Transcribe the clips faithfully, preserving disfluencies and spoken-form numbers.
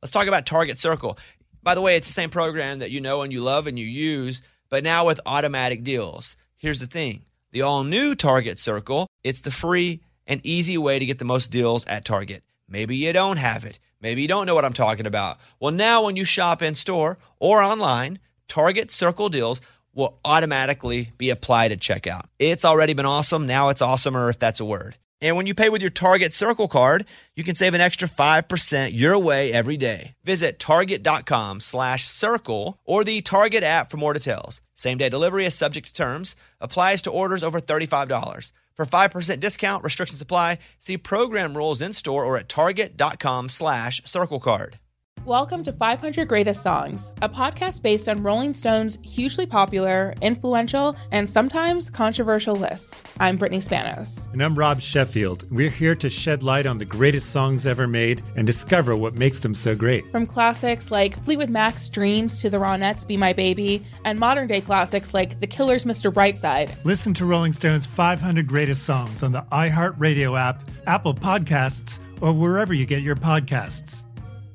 Let's talk about Target Circle. By the way, it's the same program that you know and you love and you use, but now with automatic deals. Here's the thing. The all-new Target Circle, it's the free and easy way to get the most deals at Target. Maybe you don't have it. Maybe you don't know what I'm talking about. Well, now when you shop in-store or online, Target Circle deals will automatically be applied at checkout. It's already been awesome. Now it's awesomer, if that's a word. And when you pay with your Target Circle card, you can save an extra five percent your way every day. Visit target.com slash circle or the Target app for more details. Same-day delivery is subject to terms. Applies to orders over thirty-five dollars. For five percent discount, restrictions apply. See program rules in-store or at target.com slash circle card. Welcome to five hundred Greatest Songs, a podcast based on Rolling Stone's hugely popular, influential, and sometimes controversial list. I'm Brittany Spanos. And I'm Rob Sheffield. We're here to shed light on the greatest songs ever made and discover what makes them so great. From classics like Fleetwood Mac's Dreams to the Ronettes' Be My Baby, and modern-day classics like The Killers' Mister Brightside. Listen to Rolling Stone's five hundred Greatest Songs on the iHeartRadio app, Apple Podcasts, or wherever you get your podcasts.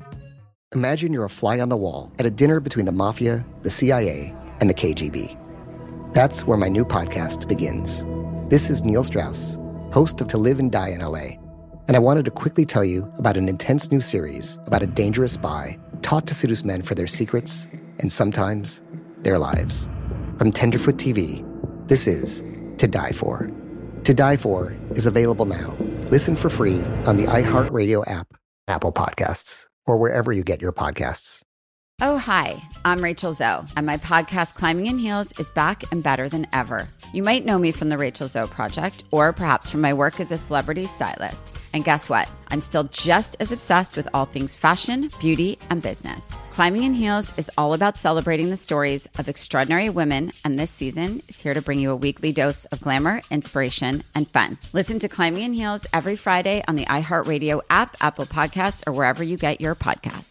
Imagine you're a fly on the wall at a dinner between the mafia, the C I A, and the K G B. That's where my new podcast begins. This is Neil Strauss, host of To Live and Die in L A, and I wanted to quickly tell you about an intense new series about a dangerous spy taught to seduce men for their secrets and sometimes their lives. From Tenderfoot T V, this is To Die For. To Die For is available now. Listen for free on the iHeartRadio app, Apple Podcasts, or wherever you get your podcasts. Oh, hi, I'm Rachel Zoe, and my podcast, Climbing in Heels, is back and better than ever. You might know me from the Rachel Zoe Project, or perhaps from my work as a celebrity stylist. And guess what? I'm still just as obsessed with all things fashion, beauty, and business. Climbing in Heels is all about celebrating the stories of extraordinary women, and this season is here to bring you a weekly dose of glamour, inspiration, and fun. Listen to Climbing in Heels every Friday on the iHeartRadio app, Apple Podcasts, or wherever you get your podcasts.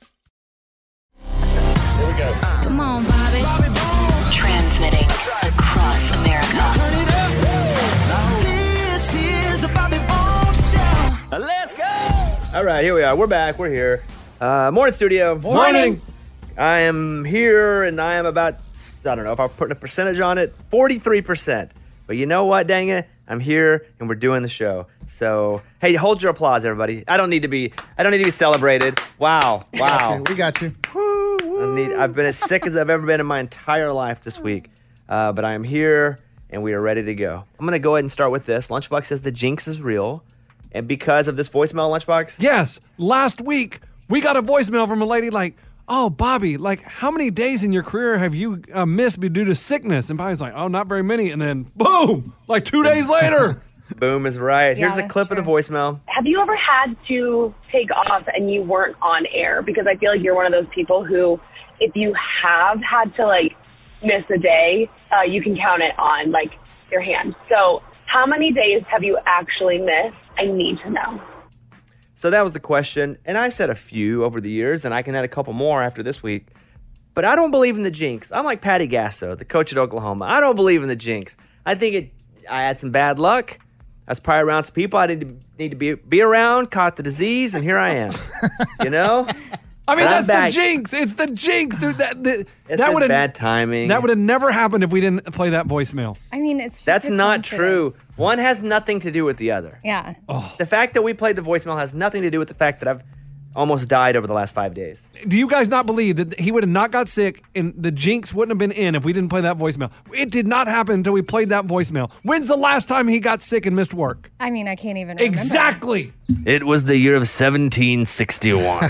Here we go. Come on, Bobby. Bobby Bones. Transmitting across America. Turn it up. This is the Bobby Bones Show. Let's go. All right, here we are. We're back. We're here. Uh, morning, studio. Morning. I am here, and I am about, I don't know if I'm putting a percentage on it, forty-three percent. But you know what, dang it? I'm here, and we're doing the show. So, hey, hold your applause, everybody. I don't need to be, I don't need to be celebrated. Wow, wow. We got you. I need, I've been as sick as I've ever been in my entire life this week. Uh, but I am here, and we are ready to go. I'm going to go ahead and start with this. Lunchbox says the jinx is real. And because of this voicemail, Lunchbox? Yes. Last week, we got a voicemail from a lady like, oh, Bobby, like, how many days in your career have you uh, missed due to sickness? And Bobby's like, oh, not very many. And then, boom, like two days later. Boom is right. Yeah, Here's a clip true. of the voicemail. Have you ever had to take off and you weren't on air? Because I feel like you're one of those people who, if you have had to, like, miss a day, uh, you can count it on, like, your hand. So how many days have you actually missed? I need to know. So that was the question. And I said a few over the years, and I can add a couple more after this week. But I don't believe in the jinx. I'm like Patty Gasso, the coach at Oklahoma. I don't believe in the jinx. I think it. I had some bad luck. I was probably around some people I didn't need to be be around, caught the disease, and here I am. You know? I mean, And that's I'm the back. jinx. It's the jinx, dude. That that, It's that just would have bad timing. That would have never happened if we didn't play that voicemail. I mean, it's just That's a not true. coincidence. One has nothing to do with the other. Yeah. The fact that we played the voicemail has nothing to do with the fact that I've almost died over the last five days. Do you guys not believe that he would have not got sick and the jinx wouldn't have been in if we didn't play that voicemail? It did not happen until we played that voicemail. When's the last time he got sick and missed work? I mean, I can't even remember. Exactly. It was the year of seventeen sixty-one.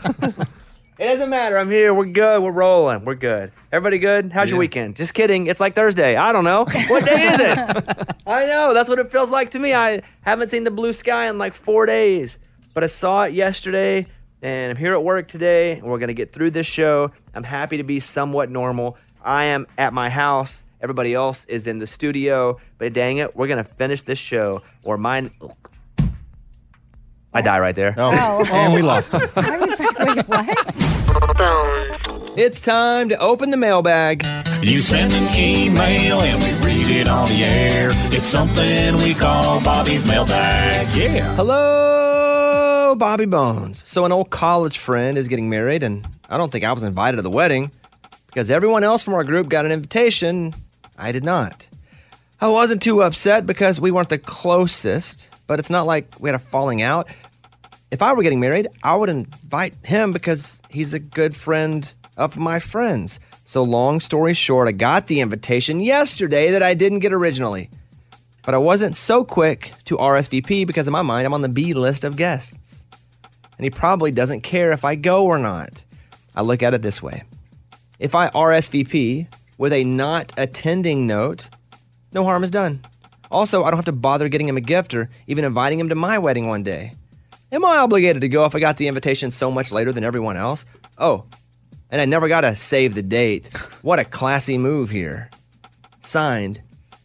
It doesn't matter. I'm here. We're good. We're rolling. We're good. Everybody good? How's your weekend? Just kidding. It's like Thursday. I don't know. What day is it? I know. That's what it feels like to me. I haven't seen the blue sky in like four days. But I saw it yesterday, and I'm here at work today, and we're going to get through this show. I'm happy to be somewhat normal. I am at my house. Everybody else is in the studio. But dang it, we're going to finish this show, or mine... I die right there. Oh, Oh. and we lost him. I was like, wait, what? It's time to open the mailbag. You send an email and we read it on the air. It's something we call Bobby's mailbag. Yeah. Hello, Bobby Bones. So an old college friend is getting married, and I don't think I was invited to the wedding because everyone else from our group got an invitation. I did not. I wasn't too upset because we weren't the closest, but it's not like we had a falling out. If I were getting married, I would invite him because he's a good friend of my friends. So long story short, I got the invitation yesterday that I didn't get originally. But I wasn't so quick to R S V P because in my mind, I'm on the B list of guests. And he probably doesn't care if I go or not. I look at it this way. If I R S V P with a not attending note, no harm is done. Also, I don't have to bother getting him a gift or even inviting him to my wedding one day. Am I obligated to go if I got the invitation so much later than everyone else? Oh, and I never got to save the date. What a classy move here. Signed,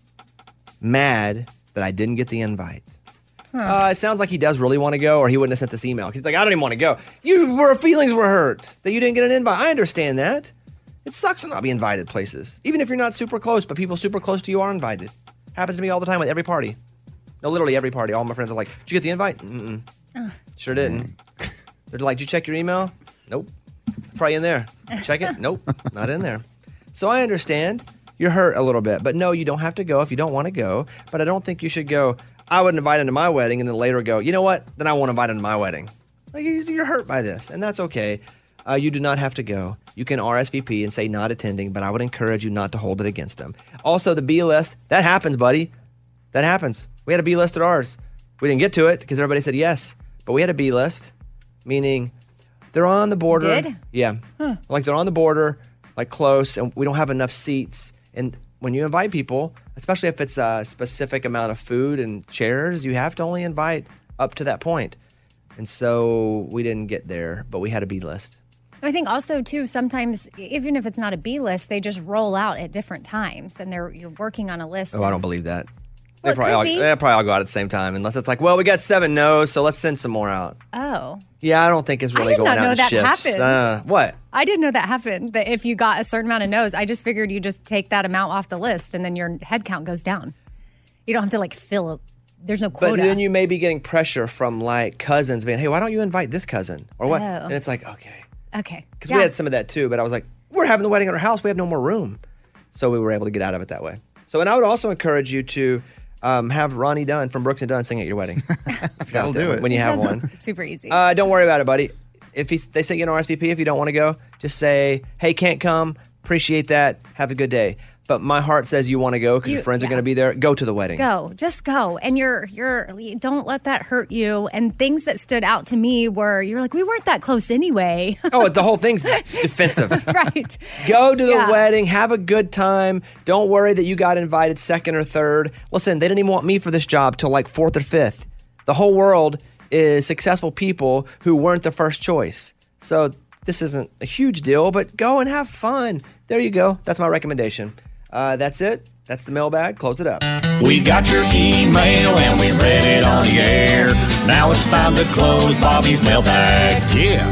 mad that I didn't get the invite. Huh. Uh, it sounds like he does really want to go, or he wouldn't have sent this email. He's like, I don't even want to go. You were feelings were hurt that you didn't get an invite. I understand that. It sucks to not be invited places, even if you're not super close, but people super close to you are invited. Happens to me all the time with every party. No, literally every party. All my friends are like, did you get the invite? Mm-mm. Uh, sure didn't. They're like, did you check your email? Nope. It's probably in there. Check it? Nope. Not in there. So I understand you're hurt a little bit, but no, you don't have to go if you don't want to go. But I don't think you should go, I would invite him to my wedding, and then later go, you know what? Then I won't invite him to my wedding. Like, you're hurt by this, and that's okay. Uh, you do not have to go. You can R S V P and say not attending, but I would encourage you not to hold it against them. Also, the B list, that happens, buddy. That happens. We had a B list at ours. We didn't get to it because everybody said yes, but we had a B list, meaning they're on the border. You did? Yeah. Huh. Like they're on the border, like close, and we don't have enough seats. And when you invite people, especially if it's a specific amount of food and chairs, you have to only invite up to that point. And so we didn't get there, but we had a B list. I think also, too, sometimes, even if it's not a B list, they just roll out at different times, and they're you're working on a list. Oh, I don't believe that. Well, they, probably all, they probably all go out at the same time, unless it's like, well, we got seven no's, so let's send some more out. Oh. Yeah, I don't think it's really I did going not out know in that shifts. happened. Uh, what? I didn't know that happened, that if you got a certain amount of no's, I just figured you just take that amount off the list, and then your head count goes down. You don't have to, like, fill it. There's no quota. But then you may be getting pressure from, like, cousins being, hey, why don't you invite this cousin? Or what? Oh. And it's like, okay. Okay. Because yeah. we had some of that too, but I was like, we're having the wedding at our house. We have no more room. So we were able to get out of it that way. So, and I would also encourage you to um, have Ronnie Dunn from Brooks and Dunn sing at your wedding. That'll do it. When you have one. Super easy. Uh, don't worry about it, buddy. If he's, they say you an R S V P, if you don't want to go, just say, hey, can't come. Appreciate that. Have a good day. But my heart says you want to go because You- your friends yeah. are going to be there. Go to the wedding. Go, just go, and you're you're don't let that hurt you. And things that stood out to me were you're like, we weren't that close anyway. Oh, the whole thing's defensive. Right. Go to the Yeah. wedding, have a good time. Don't worry that you got invited second or third. Listen, they didn't even want me for this job till like fourth or fifth. The whole world is successful people who weren't the first choice. So this isn't a huge deal, but go and have fun. There you go. That's my recommendation. Uh, that's it. That's the mailbag. Close it up. We got your email and we read it on the air. Now it's time to close Bobby's mailbag. Yeah.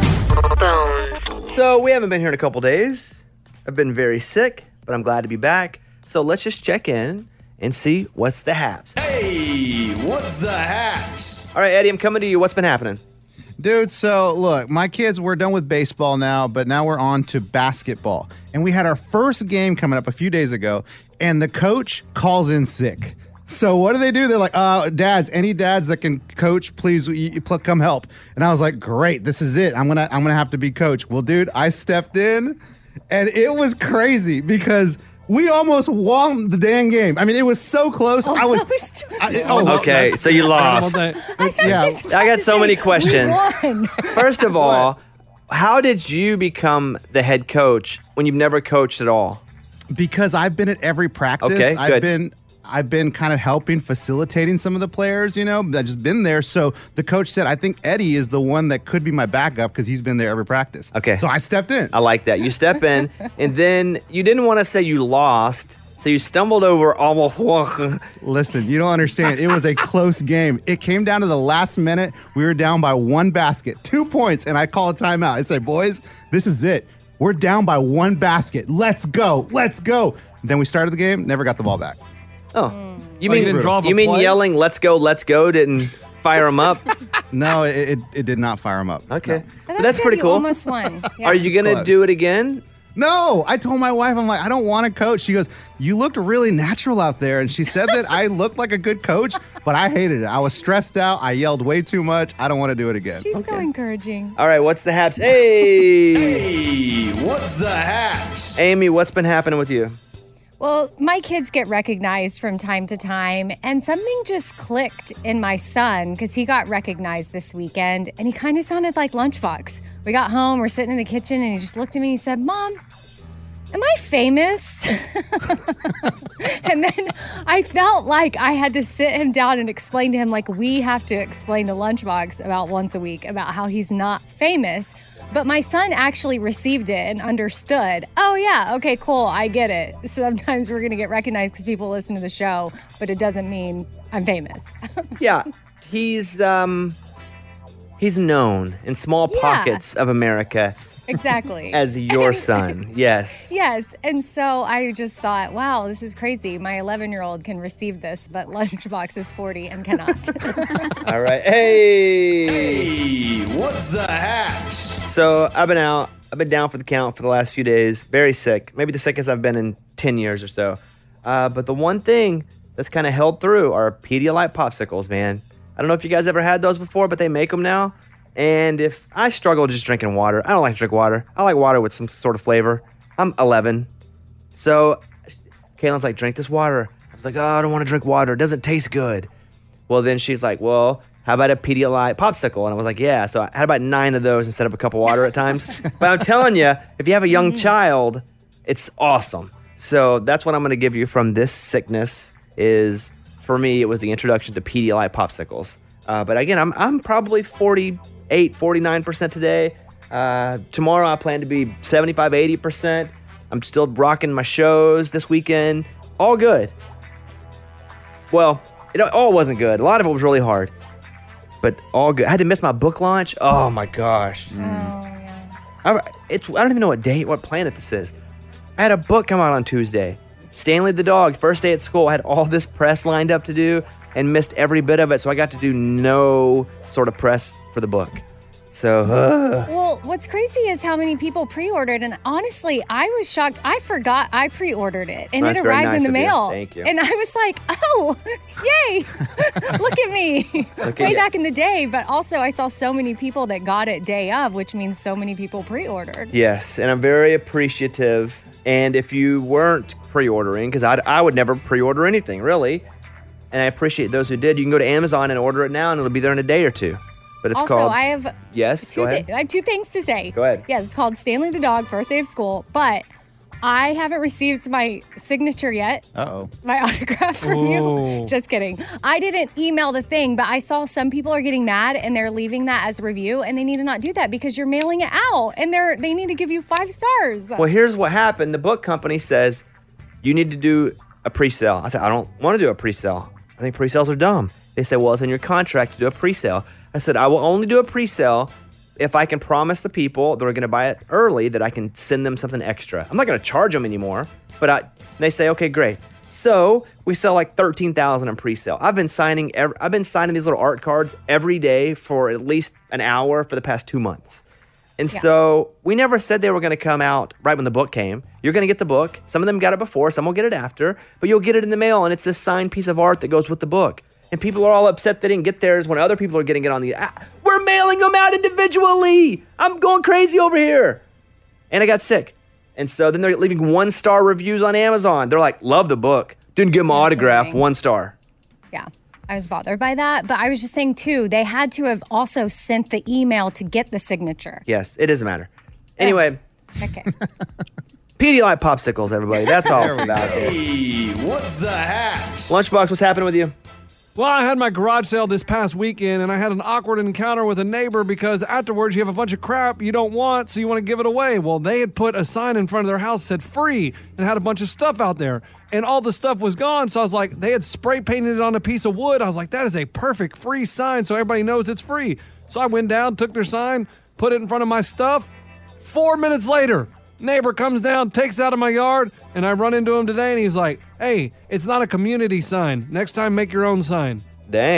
So we haven't been here in a couple days. I've been very sick, but I'm glad to be back. So let's just check in and see what's the haps. Hey, what's the haps? All right, Eddie, I'm coming to you. What's been happening? Dude, so look, my kids, we're done with baseball now, but now we're on to basketball. And we had our first game coming up a few days ago, and the coach calls in sick. So what do they do? They're like, uh, dads, any dads that can coach, please y- y- come help. And I was like, great, this is it. I'm gonna I'm gonna have to be coach. Well, dude, I stepped in, and it was crazy because we almost won the dang game. I mean, it was so close. I was. I, oh, Okay, so you lost. yeah. I got so many questions. Won. First of all, how did you become the head coach when you've never coached at all? Because I've been at every practice. Okay, I've good. been I've been kind of helping, facilitating some of the players, you know, I've just been there. So the coach said, I think Eddie is the one that could be my backup because he's been there every practice. Okay. So I stepped in. I like that. You step in, and then you didn't want to say you lost, so you stumbled over almost. Listen, you don't understand. It was a close game. It came down to the last minute. We were down by one basket, two points, and I call a timeout. I say, boys, this is it. We're down by one basket. Let's go. Let's go. Then we started the game, never got the ball back. Oh, you Oh, you mean didn't draw up a you mean play? yelling "Let's go, let's go" didn't fire them up? No, it, it, it did not fire him up. Okay. No. But That's good, pretty you cool. almost won. Yeah. Are you going to close. do it again? No, I told my wife, I'm like, I don't want to coach. She goes, you looked really natural out there. And she said that I looked like a good coach, but I hated it. I was stressed out. I yelled way too much. I don't want to do it again. She's so encouraging. All right, what's the haps? Hey! Hey, what's the haps? Amy, what's been happening with you? Well, my kids get recognized from time to time, and something just clicked in my son because he got recognized this weekend, and he kind of sounded like Lunchbox. We got home, we're sitting in the kitchen, and he just looked at me and he said, Mom, am I famous? And then I felt like I had to sit him down and explain to him, like we have to explain to Lunchbox about once a week about how he's not famous. But my son actually received it and understood, oh, yeah, okay, cool, I get it. Sometimes we're going to get recognized because people listen to the show, but it doesn't mean I'm famous. Yeah, he's um, he's known in small Yeah. pockets of America Exactly. as your son. Yes. Yes. And so I just thought, wow, this is crazy. My eleven-year-old can receive this, but Lunchbox is forty and cannot. All right. Hey. Hey, what's the haps? So I've been out. I've been down for the count for the last few days. Very sick. Maybe the sickest I've been in ten years or so. Uh, but the one thing that's kind of held through are Pedialyte popsicles, man. I don't know if you guys ever had those before, but they make them now. And if I struggle just drinking water, I don't like to drink water. I like water with some sort of flavor. I'm eleven. So Kaylin's like, drink this water. I was like, oh, I don't want to drink water. It doesn't taste good. Well, then she's like, well, how about a Pedialyte popsicle? And I was like, yeah. So I had about nine of those instead of a cup of water at times. But I'm telling you, if you have a young child, it's awesome. So that's what I'm going to give you from this sickness is, for me, it was the introduction to Pedialyte popsicles. Uh, but again, I'm I'm probably forty-eight, forty-nine percent today. Uh, tomorrow I plan to be seventy-five, eighty percent. I'm still rocking my shows this weekend. All good. Well, it all wasn't good. A lot of it was really hard. But all good. I had to miss my book launch. Oh my gosh. Oh, yeah. I, it's, I don't even know what date, what planet this is. I had a book come out on Tuesday. Stanley the dog, first day at school. I had all this press lined up to do and missed every bit of it. So I got to do no sort of press for the book. So, uh. Well, what's crazy is how many people pre-ordered, and honestly, I was shocked. I forgot I pre-ordered it, and That's it very arrived nice in the of you. mail. Thank you. And I was like, "Oh, yay! Look at me!" Look at Way you. back in the day, but also I saw so many people that got it day of, which means so many people pre-ordered. Yes, and I'm very appreciative. And if you weren't pre-ordering, because I I would never pre-order anything, really, and I appreciate those who did, you can go to Amazon and order it now, and it'll be there in a day or two. But it's Also, called... I have Yes, two go ahead. thi- I have two things to say. Go ahead. Yes, it's called Stanley the Dog, first day of school, but I haven't received my signature yet. Uh-oh. My autograph from Ooh. you. Just kidding. I didn't email the thing, but I saw some people are getting mad and they're leaving that as a review, and they need to not do that because you're mailing it out, and they're they need to give you five stars. Well, here's what happened. The book company says you need to do a pre-sale. I said, I don't want to do a pre-sale. I think pre-sales are dumb. They said, well, it's in your contract to do a pre-sale. I said, I will only do a pre-sale if I can promise the people that are going to buy it early that I can send them something extra. I'm not going to charge them anymore, but I, they say, okay, great. So we sell like thirteen thousand in pre-sale. I've been signing every, I've been signing these little art cards every day for at least an hour for the past two months. And Yeah. so we never said they were going to come out right when the book came. You're going to get the book. Some of them got it before, some will get it after, but you'll get it in the mail, and it's this signed piece of art that goes with the book. And people are all upset they didn't get theirs when other people are getting it on the... Ah, we're mailing them out individually! I'm going crazy over here! And I got sick. And so then they're leaving one-star reviews on Amazon. They're like, love the book. Didn't give my autograph, annoying. one star. Yeah. I was bothered by that, but I was just saying too, they had to have also sent the email to get the signature. Yes, it doesn't matter. Anyway, Okay. Pedialyte popsicles, everybody. That's all it's about. Hey, what's the haps? Lunchbox, what's happening with you? Well, I had my garage sale this past weekend, and I had an awkward encounter with a neighbor because afterwards you have a bunch of crap you don't want, so you want to give it away. Well, they had put a sign in front of their house that said free and had a bunch of stuff out there, and all the stuff was gone. So I was like, they had spray painted it on a piece of wood. I was like, that is a perfect free sign so everybody knows it's free. So I went down, took their sign, put it in front of my stuff. Four minutes later, neighbor comes down, takes it out of my yard, and I run into him today, and he's like, hey, it's not a community sign. Next time, make your own sign. Dang.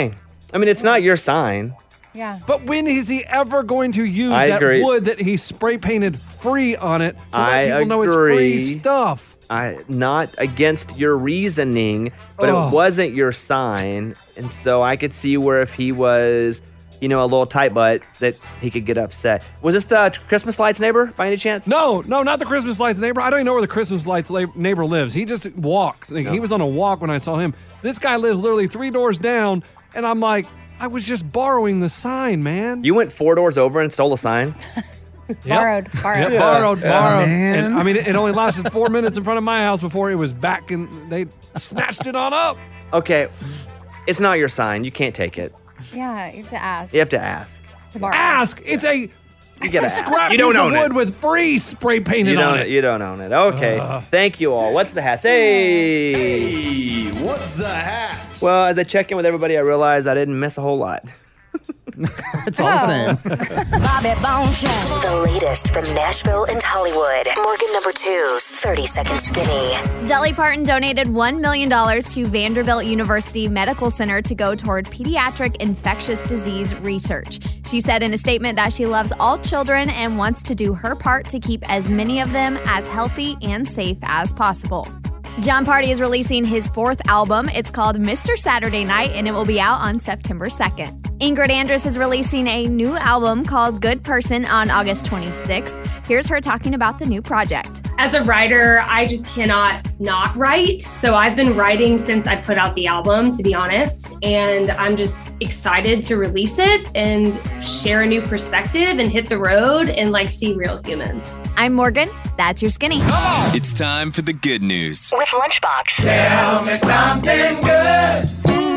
I mean, it's not your sign. Yeah. But when is he ever going to use I that agree. wood that he spray painted free on it to let I people know it's free agree. stuff? I not against your reasoning, but Ugh. it wasn't your sign, and so I could see where if he was, you know, a little tight butt, that he could get upset. Was this the Christmas lights neighbor by any chance? No, no, not the Christmas lights neighbor. I don't even know where the Christmas lights la- neighbor lives. He just walks. Like, No. He was on a walk when I saw him. This guy lives literally three doors down, and I'm like, I was just borrowing the sign, man. You went four doors over and stole a sign. Yep. Borrowed, borrowed. Yep, borrowed, Yeah. borrowed. Man. And I mean, it, it only lasted four minutes in front of my house before it was back, and they snatched it on up. Okay, it's not your sign. You can't take it. Yeah, you have to ask. You have to ask. Tomorrow. Ask. It's a You gotta ask. scrap You piece don't of own wood it. with free spray painted You don't. on it. You don't own it. Okay. Ugh. Thank you all. What's the hat? Hey. Hey, what's the hat? Well, as I check in with everybody, I realized I didn't miss a whole lot. It's all the same. Bobby Bone Show. The latest from Nashville and Hollywood. Morgan number two's thirty Second Skinny. Dolly Parton donated one million dollars to Vanderbilt University Medical Center to go toward pediatric infectious disease research. She said in a statement that she loves all children and wants to do her part to keep as many of them as healthy and safe as possible. John Party is releasing his fourth album. It's called Mister Saturday Night, and it will be out on September second. Ingrid Andress is releasing a new album called Good Person on August twenty-sixth. Here's her talking about the new project. As a writer, I just cannot not write. So I've been writing since I put out the album, to be honest. And I'm just excited to release it and share a new perspective and hit the road and like see real humans. I'm Morgan. That's your skinny. It's time for the good news. With Lunchbox. Tell me something good.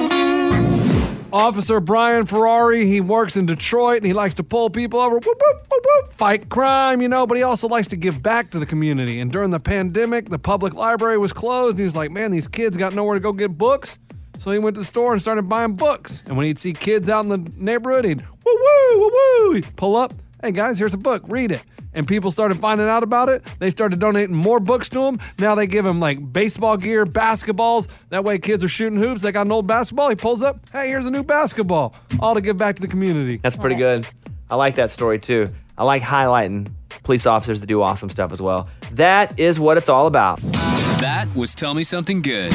Officer Brian Ferrari, he works in Detroit and he likes to pull people over, whoop, whoop, whoop, whoop, fight crime, you know, but he also likes to give back to the community. And during the pandemic, the public library was closed and he was like, man, these kids got nowhere to go get books. So he went to the store and started buying books. And when he'd see kids out in the neighborhood, he'd woo woo, woo woo, he'd pull up, hey guys, here's a book, read it. And people started finding out about it. They started donating more books to him. Now they give him like baseball gear, basketballs. That way kids are shooting hoops. They got an old basketball. He pulls up, hey, here's a new basketball. All to give back to the community. That's pretty good. I like that story too. I like highlighting police officers that do awesome stuff as well. That is what it's all about. That was Tell Me Something Good.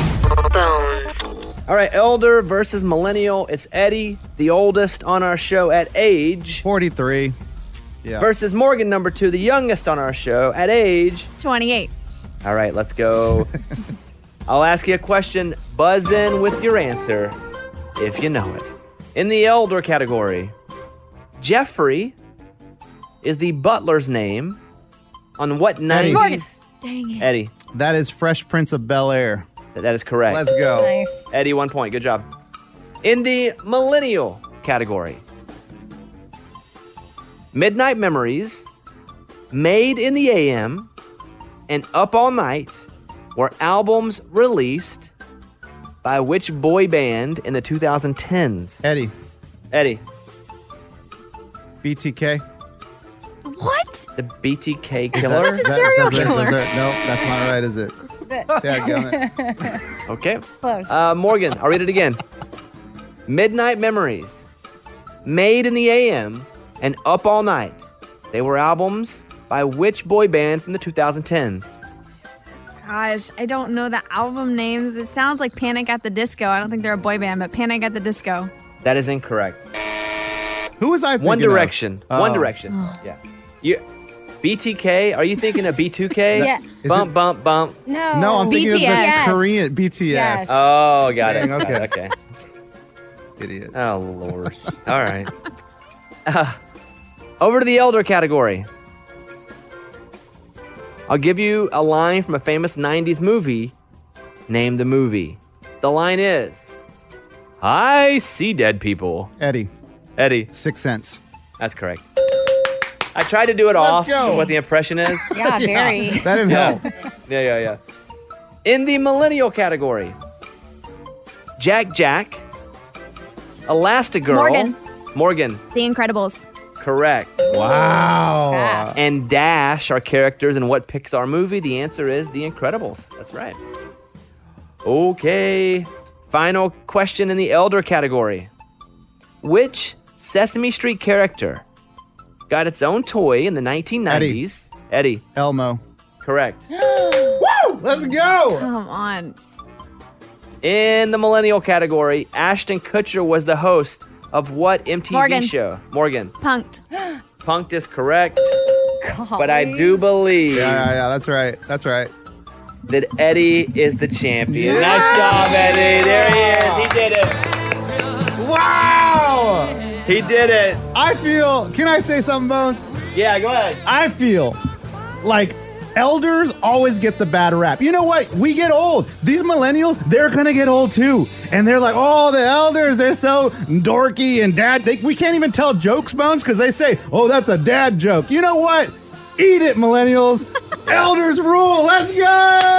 All right, elder versus millennial. It's Eddie, the oldest on our show at age. forty-three. Yeah. Versus Morgan, number two, the youngest on our show at age. twenty-eight. All right, let's go. I'll ask you a question. Buzz in with your answer if you know it. In the elder category, Jeffrey is the butler's name on what nineties? Morgan. Dang it. Eddie. That is Fresh Prince of Bel-Air. That is correct. Let's go. Nice. Eddie, one point. Good job. In the millennial category, Midnight Memories, Made in the A M, and Up All Night were albums released by which boy band in the twenty tens? Eddie. Eddie. B T K. What? The B T K Is Killer? that- that- serial does it- killer. does it- no, that's not right, is it? Dadgummit. Okay. Close. Uh, Morgan, I'll read it again. Midnight Memories, Made in the A M, and Up All Night. They were albums by which boy band from the twenty tens? Gosh, I don't know the album names. It sounds like Panic at the Disco. I don't think they're a boy band, but Panic at the Disco. That is incorrect. Who was I thinking One of? Direction. One Oh. Direction. Yeah. You, B T K, are you thinking of B two K? Yeah. Is Bump, it- bump, bump. No. No, I'm thinking B T S. of the Korean B T S. Yes. Oh, got it. Dang, okay. Okay. Idiot. Oh, Lord. All right. Uh, over to the elder category. I'll give you a line from a famous nineties movie. Name the movie. The line is, I see dead people. Eddie. Eddie. Sixth Sense. That's correct. I tried to do it Let's off go. what the impression is. Yeah, very. That didn't Yeah. help. Yeah, yeah, yeah. In the millennial category, Jack Jack, Elastigirl. Morgan. Morgan, The Incredibles. correct. Wow. Fast. And Dash are characters in what Pixar movie? The answer is The Incredibles. That's right. Okay. Final question in the elder category. Which Sesame Street character got its own toy in the nineteen nineties? Eddie. Eddie. Elmo. Correct. Woo! Let's go! Come on. In the millennial category, Ashton Kutcher was the host of what M T V Morgan. show? Morgan. Punked. Punked is correct. Golly. But I do believe Yeah, yeah, yeah. That's right. That's right. that Eddie is the champion. Yeah! Nice job, Eddie. There he is. He did it. Wow! He did it. I feel. Can I say something, Bones? Yeah, go ahead. I feel like elders always get the bad rap. You know what? We get old. These millennials, they're gonna get old too. And they're like, oh, the elders, they're so dorky and dad. They, we can't even tell jokes, Bones, because they say, oh, that's a dad joke. You know what? Eat it, millennials. Elders rule. Let's go.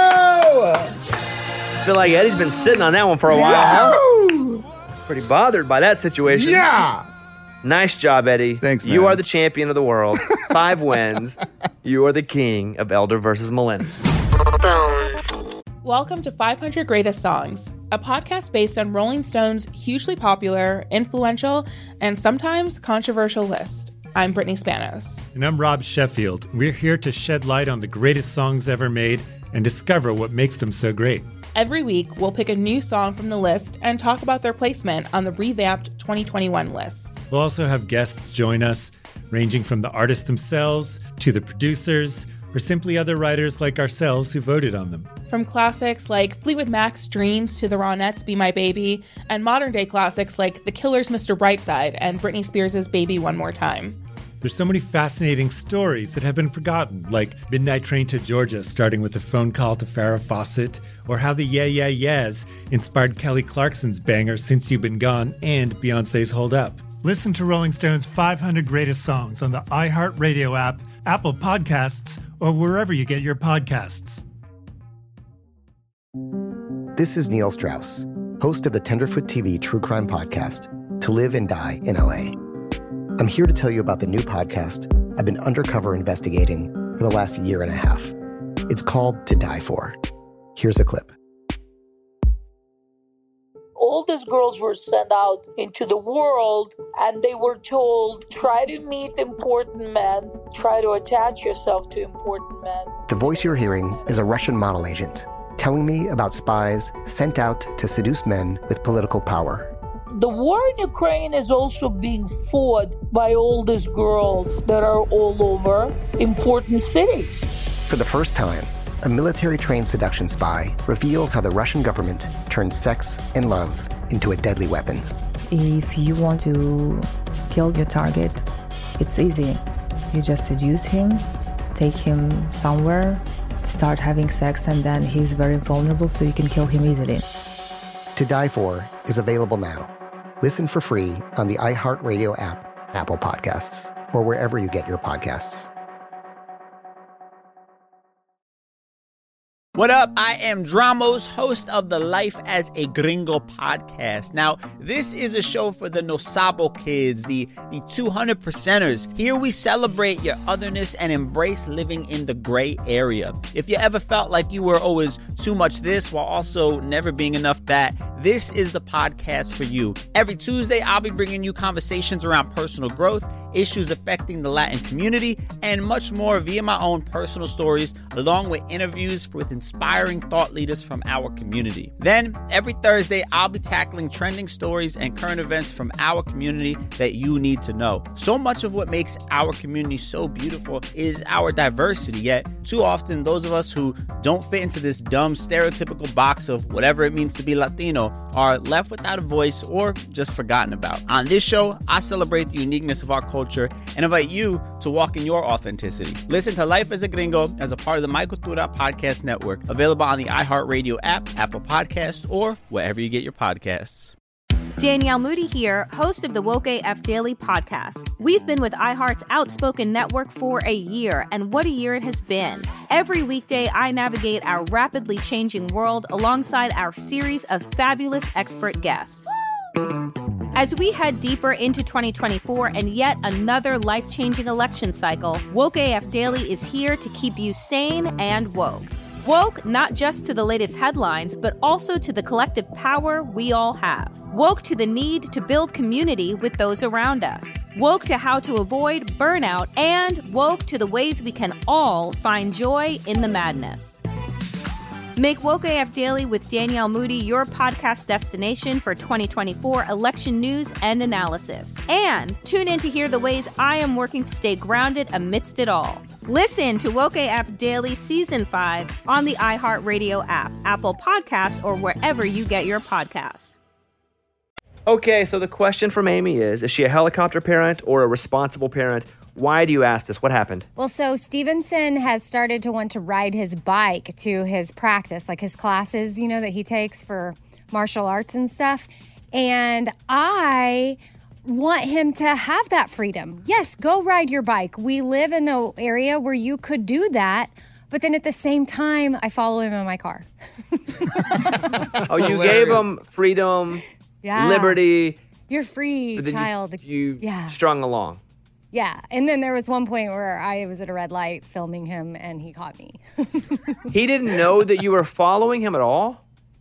I feel like Eddie's been sitting on that one for a while, huh? Pretty bothered by that situation. Yeah. Nice job, Eddie. Thanks, man. You are the champion of the world. Five wins. You are the king of Elder versus Millennial. Welcome to five hundred Greatest Songs, a podcast based on Rolling Stone's hugely popular, influential, and sometimes controversial list. I'm Brittany Spanos. And I'm Rob Sheffield. We're here to shed light on the greatest songs ever made and discover what makes them so great. Every week, we'll pick a new song from the list and talk about their placement on the revamped twenty twenty-one list. We'll also have guests join us, ranging from the artists themselves to the producers, or simply other writers like ourselves who voted on them. From classics like Fleetwood Mac's Dreams to the Ronettes' Be My Baby, and modern-day classics like The Killers' Mister Brightside and Britney Spears' Baby One More Time. There's so many fascinating stories that have been forgotten, like Midnight Train to Georgia, starting with a phone call to Farrah Fawcett, or how the Yeah Yeah Yeahs inspired Kelly Clarkson's banger Since You've Been Gone and Beyoncé's Hold Up. Listen to Rolling Stone's five hundred Greatest Songs on the iHeartRadio app, Apple Podcasts, or wherever you get your podcasts. This is Neil Strauss, host of the Tenderfoot T V true crime podcast, To Live and Die in L A. I'm here to tell you about the new podcast I've been undercover investigating for the last year and a half. It's called To Die For. Here's a clip. All these girls were sent out into the world and they were told, try to meet important men, try to attach yourself to important men. The voice you're hearing is a Russian model agent telling me about spies sent out to seduce men with political power. The war in Ukraine is also being fought by all these girls that are all over important cities. For the first time, a military-trained seduction spy reveals how the Russian government turned sex and love into a deadly weapon. If you want to kill your target, it's easy. You just seduce him, take him somewhere, start having sex, and then he's very vulnerable, so you can kill him easily. To Die For is available now. Listen for free on the iHeartRadio app, Apple Podcasts, or wherever you get your podcasts. What up? I am Dramos, host of the Life as a Gringo podcast. Now, this is a show for the No Sabo kids, the, the two hundred percenters. Here we celebrate your otherness and embrace living in the gray area. If you ever felt like you were always too much this while also never being enough that, this is the podcast for you. Every Tuesday, I'll be bringing you conversations around personal growth, issues affecting the Latin community, and much more via my own personal stories, along with interviews with inspiring thought leaders from our community. Then, every Thursday, I'll be tackling trending stories and current events from our community that you need to know. So much of what makes our community so beautiful is our diversity, yet too often those of us who don't fit into this dumb stereotypical box of whatever it means to be Latino are left without a voice or just forgotten about. On this show, I celebrate the uniqueness of our culture and invite you to walk in your authenticity. Listen to Life as a Gringo as a part of the My Cultura Podcast Network, available on the iHeartRadio app, Apple Podcasts, or wherever you get your podcasts. Danielle Moody here, host of the Woke A F Daily podcast. We've been with iHeart's Outspoken Network for a year, and what a year it has been. Every weekday, I navigate our rapidly changing world alongside our series of fabulous expert guests. As we head deeper into twenty twenty-four and yet another life-changing election cycle, Woke A F Daily is here to keep you sane and woke. Woke not just to the latest headlines, but also to the collective power we all have. Woke to the need to build community with those around us. Woke to how to avoid burnout, and woke to the ways we can all find joy in the madness. Make Woke A F Daily with Danielle Moody your podcast destination for twenty twenty-four election news and analysis. And tune in to hear the ways I am working to stay grounded amidst it all. Listen to Woke A F Daily Season five on the iHeartRadio app, Apple Podcasts, or wherever you get your podcasts. Okay, so the question from Amy is, is she a helicopter parent or a responsible parent? Why do you ask this? What happened? Well, so Stevenson has started to want to ride his bike to his practice, like his classes, you know, that he takes for martial arts and stuff. And I want him to have that freedom. Yes, go ride your bike. We live in an area where you could do that. But then at the same time, I follow him in my car. Oh, you gave him freedom, Yeah. liberty. You're free, but then you- child. You, Yeah. strung along. Yeah. And then there was one point where I was at a red light filming him and he caught me. He didn't know that you were following him at all?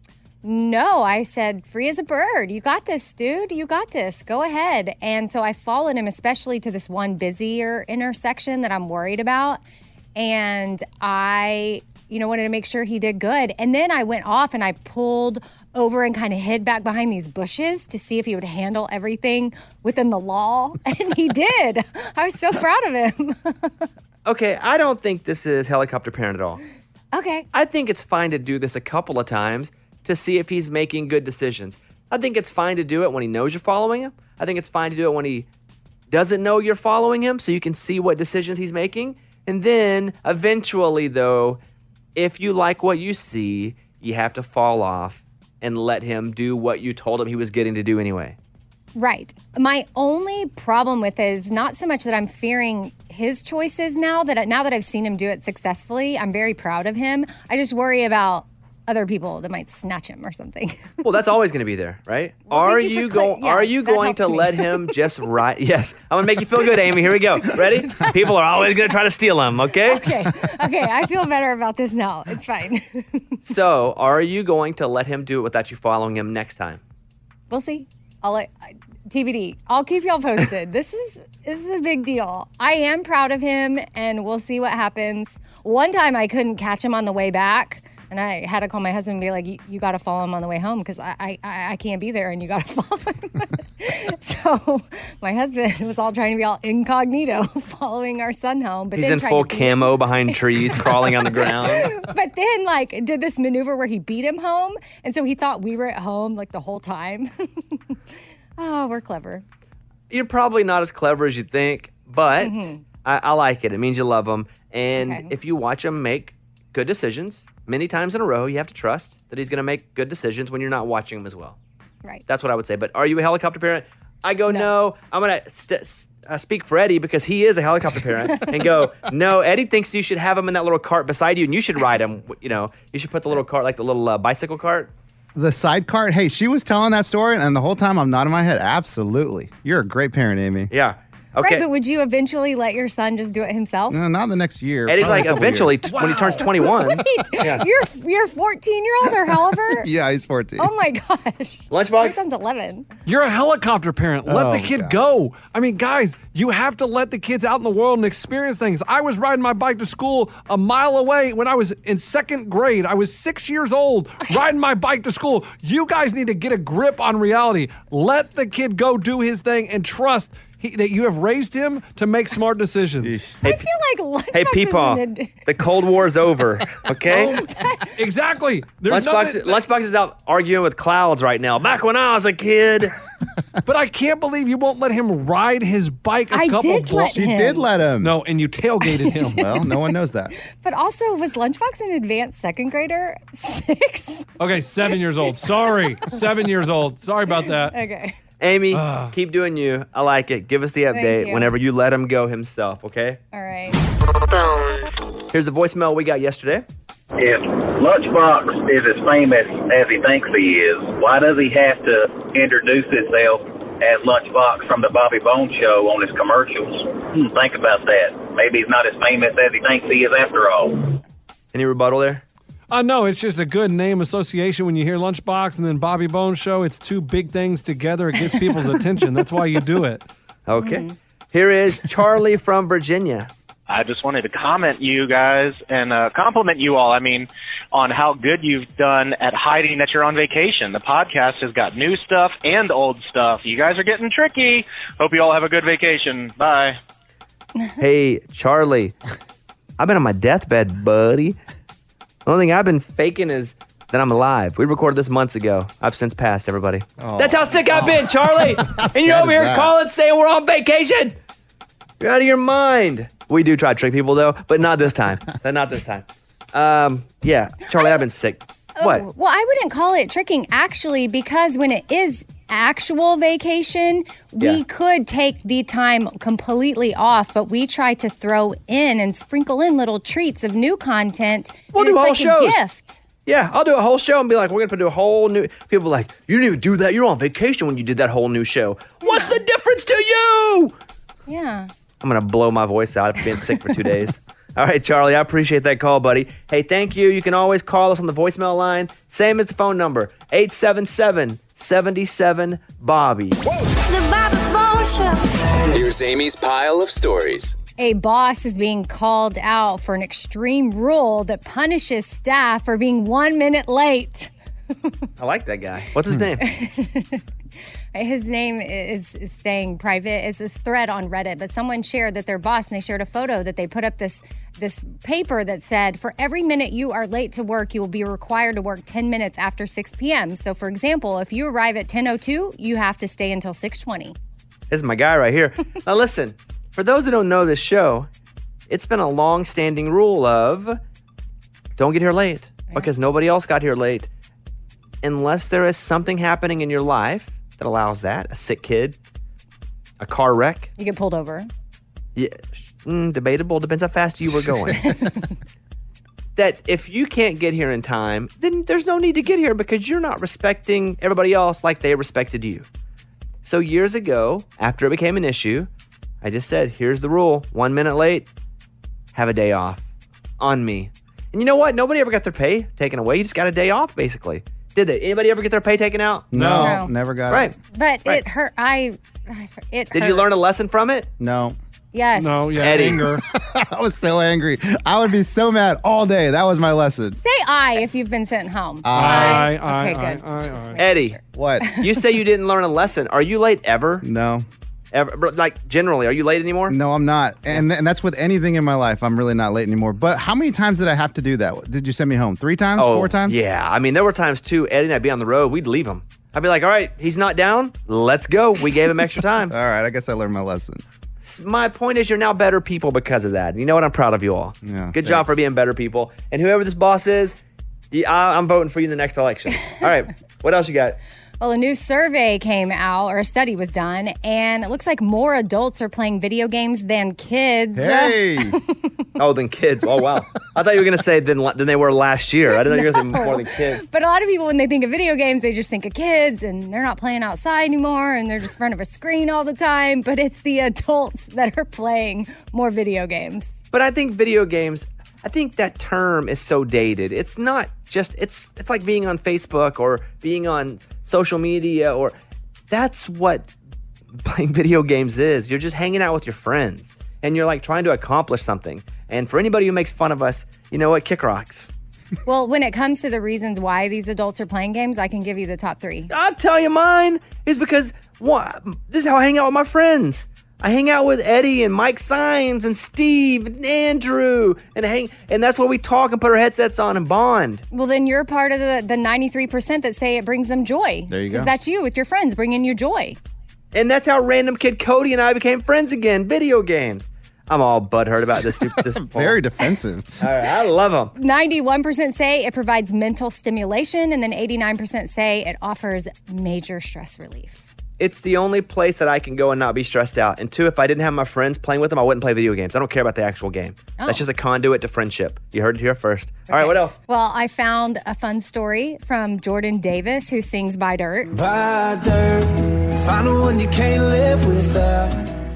No, I said, free as a bird. You got this, dude. You got this. Go ahead. And so I followed him, especially to this one busier intersection that I'm worried about. And I, you know, wanted to make sure he did good. And then I went off and I pulled over and kind of hid back behind these bushes to see if he would handle everything within the law. And he did. I was so proud of him. Okay, I don't think this is helicopter parent at all. Okay. I think it's fine to do this a couple of times to see if he's making good decisions. I think it's fine to do it when he knows you're following him. I think it's fine to do it when he doesn't know you're following him so you can see what decisions he's making. And then eventually, though, if you like what you see, you have to fall off and let him do what you told him he was getting to do anyway. Right. My only problem with it is not so much that I'm fearing his choices now that now that I've seen him do it successfully. I'm very proud of him. I just worry about other people that might snatch him or something. Well, that's always going to be there, right? Well, are thank you you for cl- going? yeah, are you that going to helps me. let him just ride? Yes, I'm gonna make you feel good, Amy. Here we go. Ready? People are always going to try to steal him. Okay. Okay. Okay. I feel better about this now. It's fine. So, are you going to let him do it without you following him next time? We'll see. I'll let T B D. I'll keep y'all posted. This is this is a big deal. I am proud of him, and we'll see what happens. One time I couldn't catch him on the way back. And I had to call my husband and be like, you, you got to follow him on the way home because I, I I can't be there and you got to follow him. So my husband was all trying to be all incognito following our son home. But He's then in tried full to beat- camo behind trees, crawling on the ground. But then like did this maneuver where he beat him home. And so he thought we were at home like the whole time. Oh, we're clever. You're probably not as clever as you think, but Mhm. I, I like it. It means you love him. And Okay. if you watch him make good decisions many times in a row, you have to trust that he's going to make good decisions when you're not watching him as well. Right. That's what I would say. But are you a helicopter parent? I go, no. I'm going to st- s- uh, speak for Eddie because he is a helicopter parent and go, no, Eddie thinks you should have him in that little cart beside you and you should ride him. You know, you should put the little cart, like the little uh, bicycle cart. The side cart. Hey, she was telling that story, and the whole time I'm nodding my head. Absolutely. You're a great parent, Amy. Yeah. Right, but would you eventually let your son just do it himself? No, not the next year. Eddie's Probably like, a couple eventually, years. t- when he turns twenty-one. Wait, Yeah. you're you're fourteen year old or however? Yeah, he's fourteen. Oh my gosh. Lunchbox? My son's eleven. You're a helicopter parent. Let Oh, the kid go. I mean, guys, you have to let the kids out in the world and experience things. I was riding my bike to school a mile away when I was in second grade. I was six years old riding my bike to school. You guys need to get a grip on reality. Let the kid go do his thing and trust he, that you have raised him to make smart decisions. Hey, I feel like Lunchbox Hey, is Peepaw, an ad- the Cold War's over, okay? Exactly. There's Lunchbox, nothing- Lunchbox is out arguing with clouds right now. Back when I was a kid. But I can't believe you won't let him ride his bike a I couple did blocks. let She him. did let him. No, and you tailgated him. Well, no one knows that. But also, was Lunchbox an advanced second grader? Six? Okay, seven years old. Sorry, seven years old. Sorry about that. Okay. Amy, keep doing you. I like it. Give us the Thank update you. whenever you let him go himself, okay? All right. Here's the voicemail we got yesterday. If Lunchbox is as famous as he thinks he is, why does he have to introduce himself as Lunchbox from the Bobby Bones Show on his commercials? Hmm, think about that. Maybe he's not as famous as he thinks he is after all. Any rebuttal there? Uh, no, it's just a good name association when you hear Lunchbox and then Bobby Bones Show. It's two big things together. It gets people's attention. That's why you do it. Okay. Here is Charlie from Virginia. I just wanted to comment you guys and uh, compliment you all, I mean, on how good you've done at hiding that you're on vacation. The podcast has got new stuff and old stuff. You guys are getting tricky. Hope you all have a good vacation. Bye. Hey, Charlie. I've been on my deathbed, buddy. The only thing I've been faking is that I'm alive. We recorded this months ago. I've since passed, everybody. Oh. That's how sick I've been, Charlie. And you're over here that? calling saying we're on vacation. You're out of your mind. We do try to trick people, though, but not this time. Not this time. Um, yeah, Charlie, I've been sick. What? Oh, well, I wouldn't call it tricking, actually, because when it is actual vacation, we Yeah. could take the time completely off, but we try to throw in and sprinkle in little treats of new content. We'll and do it's whole like a shows. gift. Yeah, I'll do a whole show and be like, we're going to do a whole new... People are like, you didn't even do that. You're on vacation when you did that whole new show. What's the difference to you? Yeah. I'm going to blow my voice out after being sick for two days. All right, Charlie, I appreciate that call, buddy. Hey, thank you. You can always call us on the voicemail line. Same as the phone number, eight seven seven, seven seven, Bobby. The Bobby Bones Show. Here's Amy's pile of stories. A boss is being called out for an extreme rule that punishes staff for being one minute late. I like that guy. What's his name? His name is, is staying private. It's this thread on Reddit, but someone shared that their boss, and they shared a photo that they put up this this paper that said, for every minute you are late to work, you will be required to work ten minutes after six p.m. So, for example, if you arrive at ten oh two, you have to stay until six twenty. This is my guy right here. Now, listen, for those who don't know this show, it's been a long-standing rule of don't get here late because nobody else got here late unless there is something happening in your life that allows that. A sick kid, a car wreck. You get pulled over. Yeah, mm, debatable. Depends how fast you were going. That if you can't get here in time, then there's no need to get here because you're not respecting everybody else like they respected you. So years ago, after it became an issue, I just said, here's the rule. One minute late, have a day off on me. And you know what? Nobody ever got their pay taken away. You just got a day off, basically. Did they? Anybody ever get their pay taken out? No, No. never got Right. it. But Right. it hurt. I, it Did you learn a lesson from it? No. Yes. No, yeah, Eddie. anger. I was so angry. I would be so mad all day. That was my lesson. Say I if you've been sent home. I, I, Okay, I, good. I, I, I. Eddie, What? you say you didn't learn a lesson. Are you late ever? No. Ever? Bro, Like, generally, are you late anymore? No, I'm not. And and that's with anything in my life. I'm really not late anymore. But how many times did I have to do that? Did you send me home? Three times? Four times? Oh, Yeah. I mean, there were times, too, Eddie and I'd be on the road. We'd leave him. I'd be like, all right, he's not down. Let's go. We gave him extra time. All right. I guess I learned my lesson. S- My point is you're now better people because of that. You know what? I'm proud of you all. Yeah, Good job thanks. for being better people. And whoever this boss is, yeah, I- I'm voting for you in the next election. All right. What else you got? Well, a new survey came out, or a study was done, and it looks like more adults are playing video games than kids. Hey. Oh, than kids. Oh, wow. I thought you were going to say than, than they were last year. I didn't know you were going to say more than kids. But a lot of people, when they think of video games, they just think of kids, and they're not playing outside anymore, and they're just in front of a screen all the time. But it's the adults that are playing more video games. But I think video games, I think that term is so dated. It's not just, it's it's like being on Facebook or being on social media, or that's what playing video games is. You're just hanging out with your friends and you're like trying to accomplish something. And for anybody who makes fun of us, you know what? Kick rocks. Well, when it comes to the reasons why these adults are playing games, I can give you the top three. I'll tell you mine is because what, this is how I hang out with my friends. I hang out with Eddie and Mike Symes and Steve and Andrew and hang, and that's where we talk and put our headsets on and bond. Well, then you're part of the, the ninety-three percent that say it brings them joy. There you go. Because that's you with your friends bringing you joy. And that's how random kid Cody and I became friends again. Video games. I'm all butthurt about this. Stupid, this Very defensive. All right, I love them. ninety-one percent say it provides mental stimulation, and then eighty-nine percent say it offers major stress relief. It's the only place that I can go and not be stressed out. And two, if I didn't have my friends playing with them, I wouldn't play video games. I don't care about the actual game. Oh. That's just a conduit to friendship. You heard it here first. All right, what else? Well, I found a fun story from Jordan Davis, who sings Buy Dirt. Buy dirt, find one you can't live without.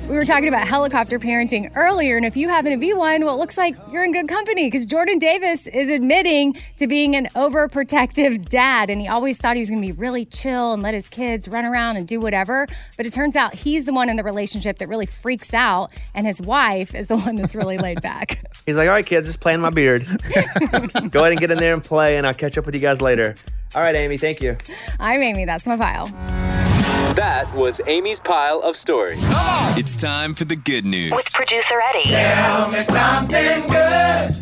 We were talking about helicopter parenting earlier, and if you happen to be one, well, it looks like you're in good company because Jordan Davis is admitting to being an overprotective dad, and he always thought he was going to be really chill and let his kids run around and do whatever, but it turns out he's the one in the relationship that really freaks out, and his wife is the one that's really laid back. He's like, all right, kids, just play in my beard. Go ahead and get in there and play, and I'll catch up with you guys later. All right, Amy, thank you. I'm Amy. That's my pile. That was Amy's Pile of Stories. It's time for the good news. With producer Eddie. Tell me something good.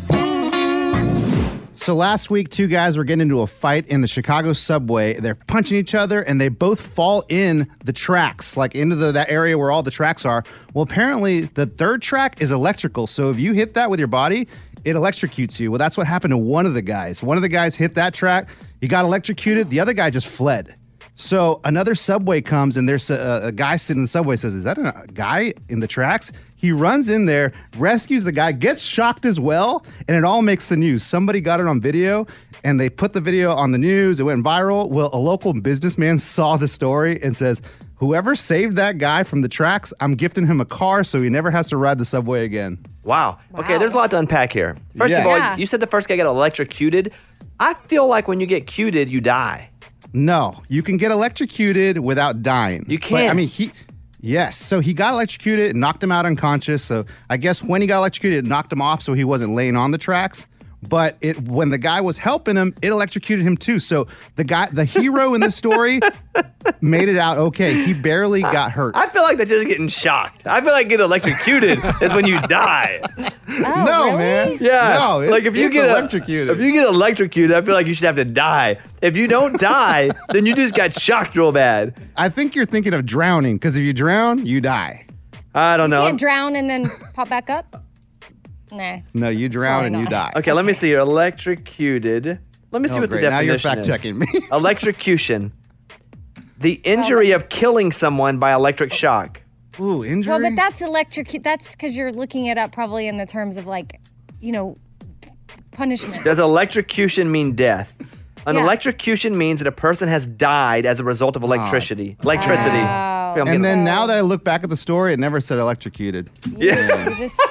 So last week, two guys were getting into a fight in the Chicago subway. They're punching each other, and they both fall in the tracks, like into the, that area where all the tracks are. Well, apparently, the third track is electrical. So if you hit that with your body, it electrocutes you. Well, that's what happened to one of the guys. One of the guys hit that track. He got electrocuted. The other guy just fled. So another subway comes, and there's a, a guy sitting in the subway, says, is that a guy in the tracks? He runs in there, rescues the guy, gets shocked as well, and it all makes the news. Somebody got it on video, and they put the video on the news. It went viral. Well, a local businessman saw the story and says, whoever saved that guy from the tracks, I'm gifting him a car so he never has to ride the subway again. Wow. Wow. Okay, there's a lot to unpack here. First Yeah. of all, Yeah. you said the first guy got electrocuted. I feel like when you get cuted, you die. No, you can get electrocuted without dying. You But, can. I mean, he, yes. So he got electrocuted, knocked him out unconscious. So I guess when he got electrocuted, it knocked him off so he wasn't laying on the tracks. But it when the guy was helping him, it electrocuted him too. So the guy, the hero in this story, made it out okay. He barely got hurt. I feel like they're just getting shocked. I feel like getting electrocuted is when you die. Oh, no, really? man. Yeah. No, it's, like if you it's get electrocuted. If you get electrocuted, I feel like you should have to die. If you don't die, then you just got shocked real bad. I think you're thinking of drowning because if you drown, you die. I don't know. Can't drown and then pop back up? Nah. No, you drown and you die. Okay, let me see here. Electrocuted. Let me see Oh, what great. the Now definition you're fact is. checking me. Electrocution. The injury of killing someone by electric shock. Ooh, injury. Well, but that's electric. That's because you're looking it up probably in the terms of like, you know, punishment. Does electrocution mean death? An Yeah. electrocution means that a person has died as a result of electricity. Electricity. Oh. I'm And getting- then now that I look back at the story, it never said electrocuted. Yeah. You just,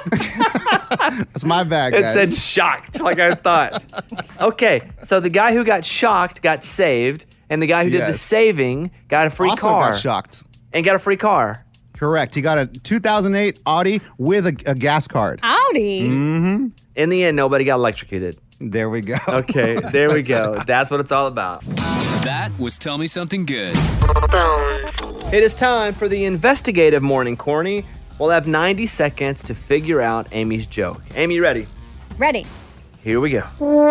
That's my bad, It guys. said shocked, like I thought. Okay, so the guy who got shocked got saved, and the guy who did the Yes. saving got a free also car. got shocked. And got a free car. Correct. He got a two thousand eight Audi with a, a gas card. Audi. Mm-hmm. In the end, nobody got electrocuted. There we go. Okay, there we go. That's what it's all about. That was Tell Me Something Good. It is time for the investigative morning corny. We'll have ninety seconds to figure out Amy's joke. Amy, you ready? Ready. Here we go.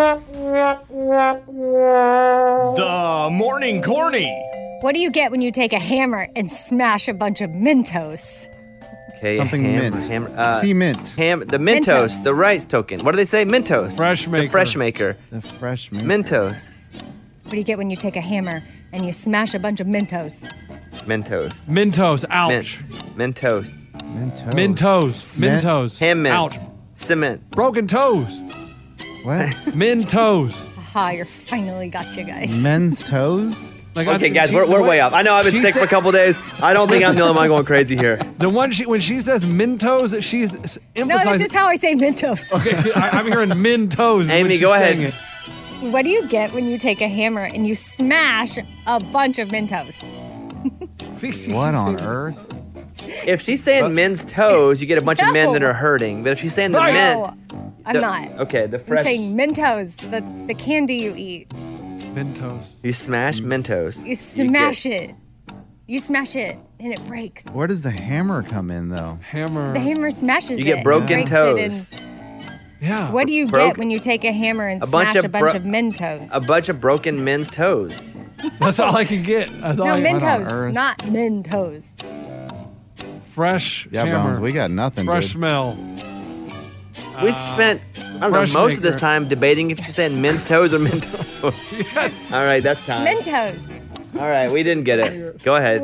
The morning corny. What do you get when you take a hammer and smash a bunch of Mentos? Okay, Something ham- mint. ham- uh, Cement. Ham, the Mentos, Mentos. the rice token. What do they say? Mentos. Fresh The maker. fresh maker. The fresh mint. Mentos. What do you get when you take a hammer and you smash a bunch of Mentos? Mentos. Mentos. Ouch. Mint. Mentos. Mentos. Mentos. Mint- Mentos. Ham mint. Ouch. Cement. Broken toes. What? Mentos. Aha, you're finally got you guys. Men's toes? Like I Okay, think guys, she- we're, the we're way- way off. I know I've been she sick for a said- couple days. I don't think I'm the only one going crazy here. The one she when she says Mentos, she's No, that's emphasizing. just how I say Mentos. Okay, I, I'm hearing Mentos. Amy, when she's go ahead. saying it. What do you get when you take a hammer and you smash a bunch of Mentos? What on earth? If she's saying men's toes, you get a bunch of men that No. are hurting. But if she's saying the No, mint, I'm the- not. Okay, the I'm fresh. saying Mentos, the, the candy you eat. Mentos. You smash Mentos. You smash it. You smash it and it breaks. Where does the hammer come in, though? Hammer. The hammer smashes You it. get broken breaks it toes. and- Yeah. What do you Broke- get when you take a hammer and A bunch smash of a bunch bro- of Mentos? A bunch of broken men's toes. That's all I can get. That's all no, I What on Mentos, earth? not Mentos. Fresh. Yeah, hammer. Bones, we got nothing, Fresh dude. smell. We spent, I don't know, fresh most of this maker. time debating if you're saying men's toes or Mentos. Yes. All right, that's time. Mentos. All right, we didn't get it. Go ahead.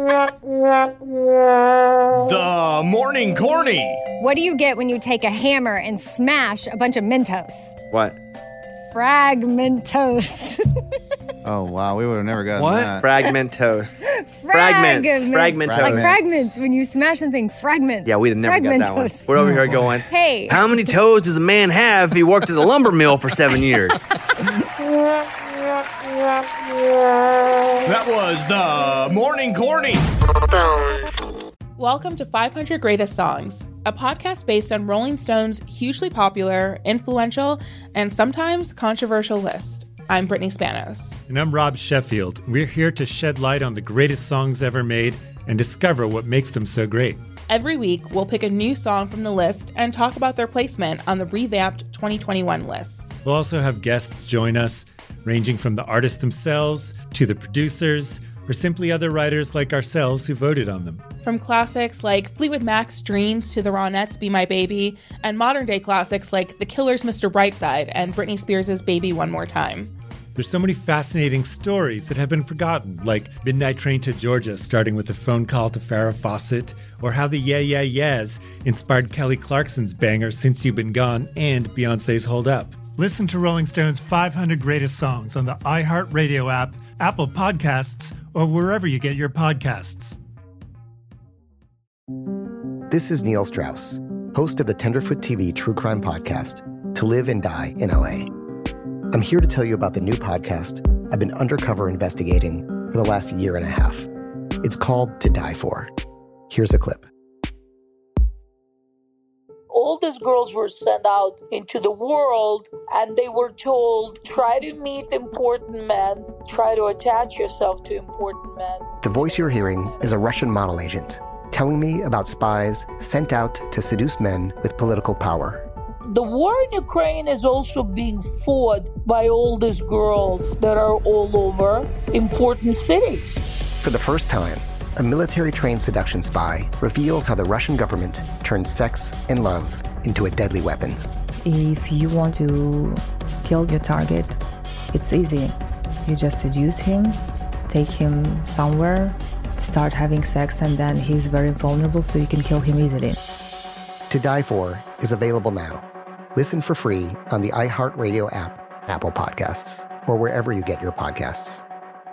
The morning corny. What do you get when you take a hammer and smash a bunch of Mentos? What? Fragmentos. Oh, wow. We would have never gotten What? that. Fragmentos. Fragment. Fragments. Fragmentos. Like fragments. When you smash something, fragments. Yeah, we'd have never got that one. Fragmentos. We're over here going, Hey. how many toes does a man have if he worked at a lumber mill for seven years? That was the Morning Corny. Welcome to five hundred Greatest Songs, a podcast based on Rolling Stone's hugely popular, influential, and sometimes controversial list. I'm Brittany Spanos. And I'm Rob Sheffield. We're here to shed light on the greatest songs ever made and discover what makes them so great. Every week, we'll pick a new song from the list and talk about their placement on the revamped twenty twenty-one list. We'll also have guests join us, ranging from the artists themselves to the producers, or simply other writers like ourselves who voted on them. From classics like Fleetwood Mac's Dreams to the Ronettes' Be My Baby, and modern-day classics like The Killer's Mister Brightside and Britney Spears' Baby One More Time. There's so many fascinating stories that have been forgotten, like Midnight Train to Georgia starting with a phone call to Farrah Fawcett, or how the Yeah Yeah Yeahs inspired Kelly Clarkson's banger Since You've Been Gone and Beyoncé's Hold Up. Listen to Rolling Stone's five hundred Greatest Songs on the iHeartRadio app, Apple Podcasts, or wherever you get your podcasts. This is Neil Strauss, host of the Tenderfoot T V true crime podcast, To Live and Die in L A. I'm here to tell you about the new podcast I've been undercover investigating for the last year and a half. It's called To Die For. Here's a clip. All these girls were sent out into the world and they were told, try to meet important men, try to attach yourself to important men. The voice you're hearing is a Russian model agent telling me about spies sent out to seduce men with political power. The war in Ukraine is also being fought by all these girls that are all over important cities. For the first time, a military-trained seduction spy reveals how the Russian government turned sex and love into a deadly weapon. If you want to kill your target, it's easy. You just seduce him, take him somewhere, start having sex, and then he's very vulnerable, so you can kill him easily. To Die For is available now. Listen for free on the iHeartRadio app, Apple Podcasts, or wherever you get your podcasts.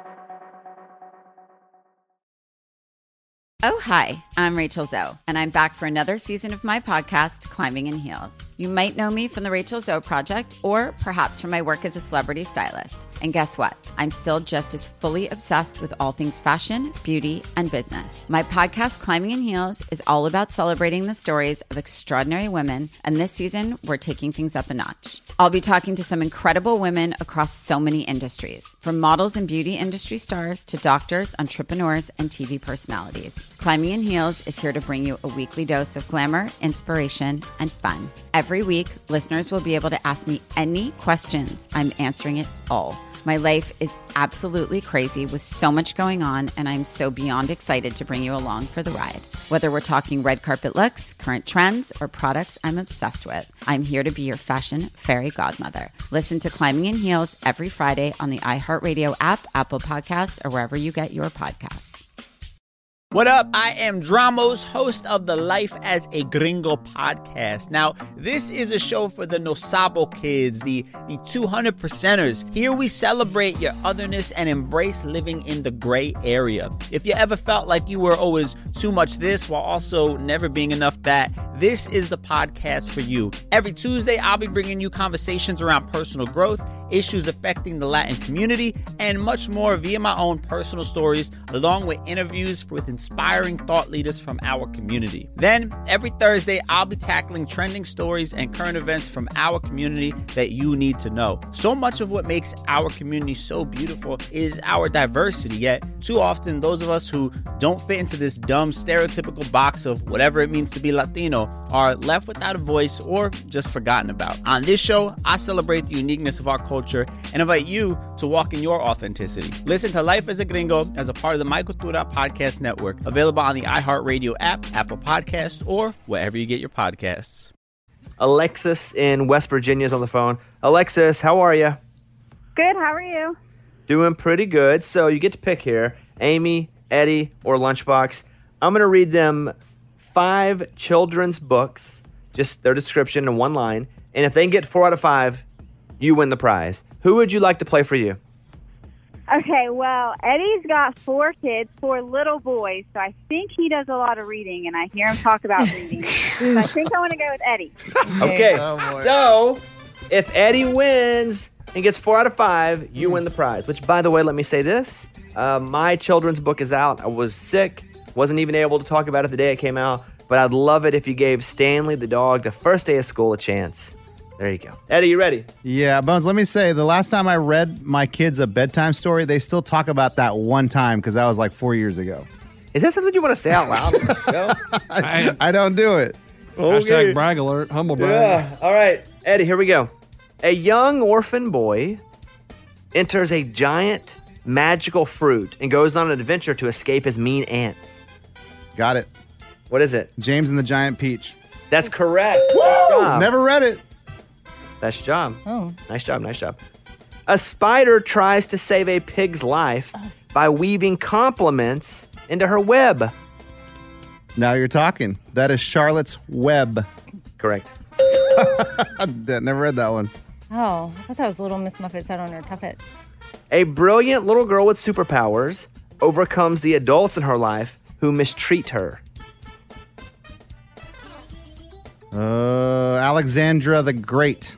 Oh, hi, I'm Rachel Zoe, and I'm back for another season of my podcast, Climbing in Heels. You might know me from the Rachel Zoe Project, or perhaps from my work as a celebrity stylist. And guess what? I'm still just as fully obsessed with all things fashion, beauty, and business. My podcast, Climbing in Heels, is all about celebrating the stories of extraordinary women, and this season, we're taking things up a notch. I'll be talking to some incredible women across so many industries, from models and beauty industry stars to doctors, entrepreneurs, and T V personalities. Climbing in Heels is here to bring you a weekly dose of glamour, inspiration, and fun. Every week, listeners will be able to ask me any questions. I'm answering it all. My life is absolutely crazy with so much going on, and I'm so beyond excited to bring you along for the ride. Whether we're talking red carpet looks, current trends, or products I'm obsessed with, I'm here to be your fashion fairy godmother. Listen to Climbing in Heels every Friday on the iHeartRadio app, Apple Podcasts, or wherever you get your podcasts. What up? I am Dramos, host of the Life as a Gringo podcast. Now, this is a show for the No Sabo kids, the, the two hundred percenters. Here we celebrate your otherness and embrace living in the gray area. If you ever felt like you were always too much this while also never being enough that, this is the podcast for you. Every Tuesday, I'll be bringing you conversations around personal growth, issues affecting the Latin community, and much more via my own personal stories, along with interviews with inspiring thought leaders from our community. Then, every Thursday, I'll be tackling trending stories and current events from our community that you need to know. So much of what makes our community so beautiful is our diversity, yet too often those of us who don't fit into this dumb stereotypical box of whatever it means to be Latino are left without a voice or just forgotten about. On this show, I celebrate the uniqueness of our culture and invite you to walk in your authenticity. Listen to Life as a Gringo as a part of the My Cultura Podcast Network, available on the iHeartRadio app, Apple Podcasts, or wherever you get your podcasts. Alexis in West Virginia is on the phone. Alexis, how are you? Good, how are you? Doing pretty good. So you get to pick here, Amy, Eddie, or Lunchbox. I'm going to read them five children's books, just their description in one line. And if they can get four out of five, you win the prize. Who would you like to play for you? Okay, well, Eddie's got four kids, four little boys, so I think he does a lot of reading, and I hear him talk about reading. So I think I want to go with Eddie. Okay, Oh, boy. so if Eddie wins and gets four out of five, you win the prize. Which, by the way, let me say this. Uh, my children's book is out. I was sick, wasn't even able to talk about it the day it came out, but I'd love it if you gave Stanley the dog the first day of school a chance. There you go. Eddie, you ready? Yeah, Bones, let me say, the last time I read my kids a bedtime story, they still talk about that one time because that was like four years ago. Is that something you want to say out loud? I, I don't do it. Hashtag brag alert, humble brag. Yeah. All right, Eddie, here we go. A young orphan boy enters a giant magical fruit and goes on an adventure to escape his mean aunts. Got it. What is it? James and the Giant Peach. That's correct. Nice job. Never read it. Nice job. Oh. Nice job. Nice job. A spider tries to save a pig's life by weaving compliments into her web. Now you're talking. That is Charlotte's Web. Correct. Never read that one. Oh, I thought that was Little Miss Muffet sat on her tuffet. A brilliant little girl with superpowers overcomes the adults in her life who mistreat her. Uh, Alexandra the Great.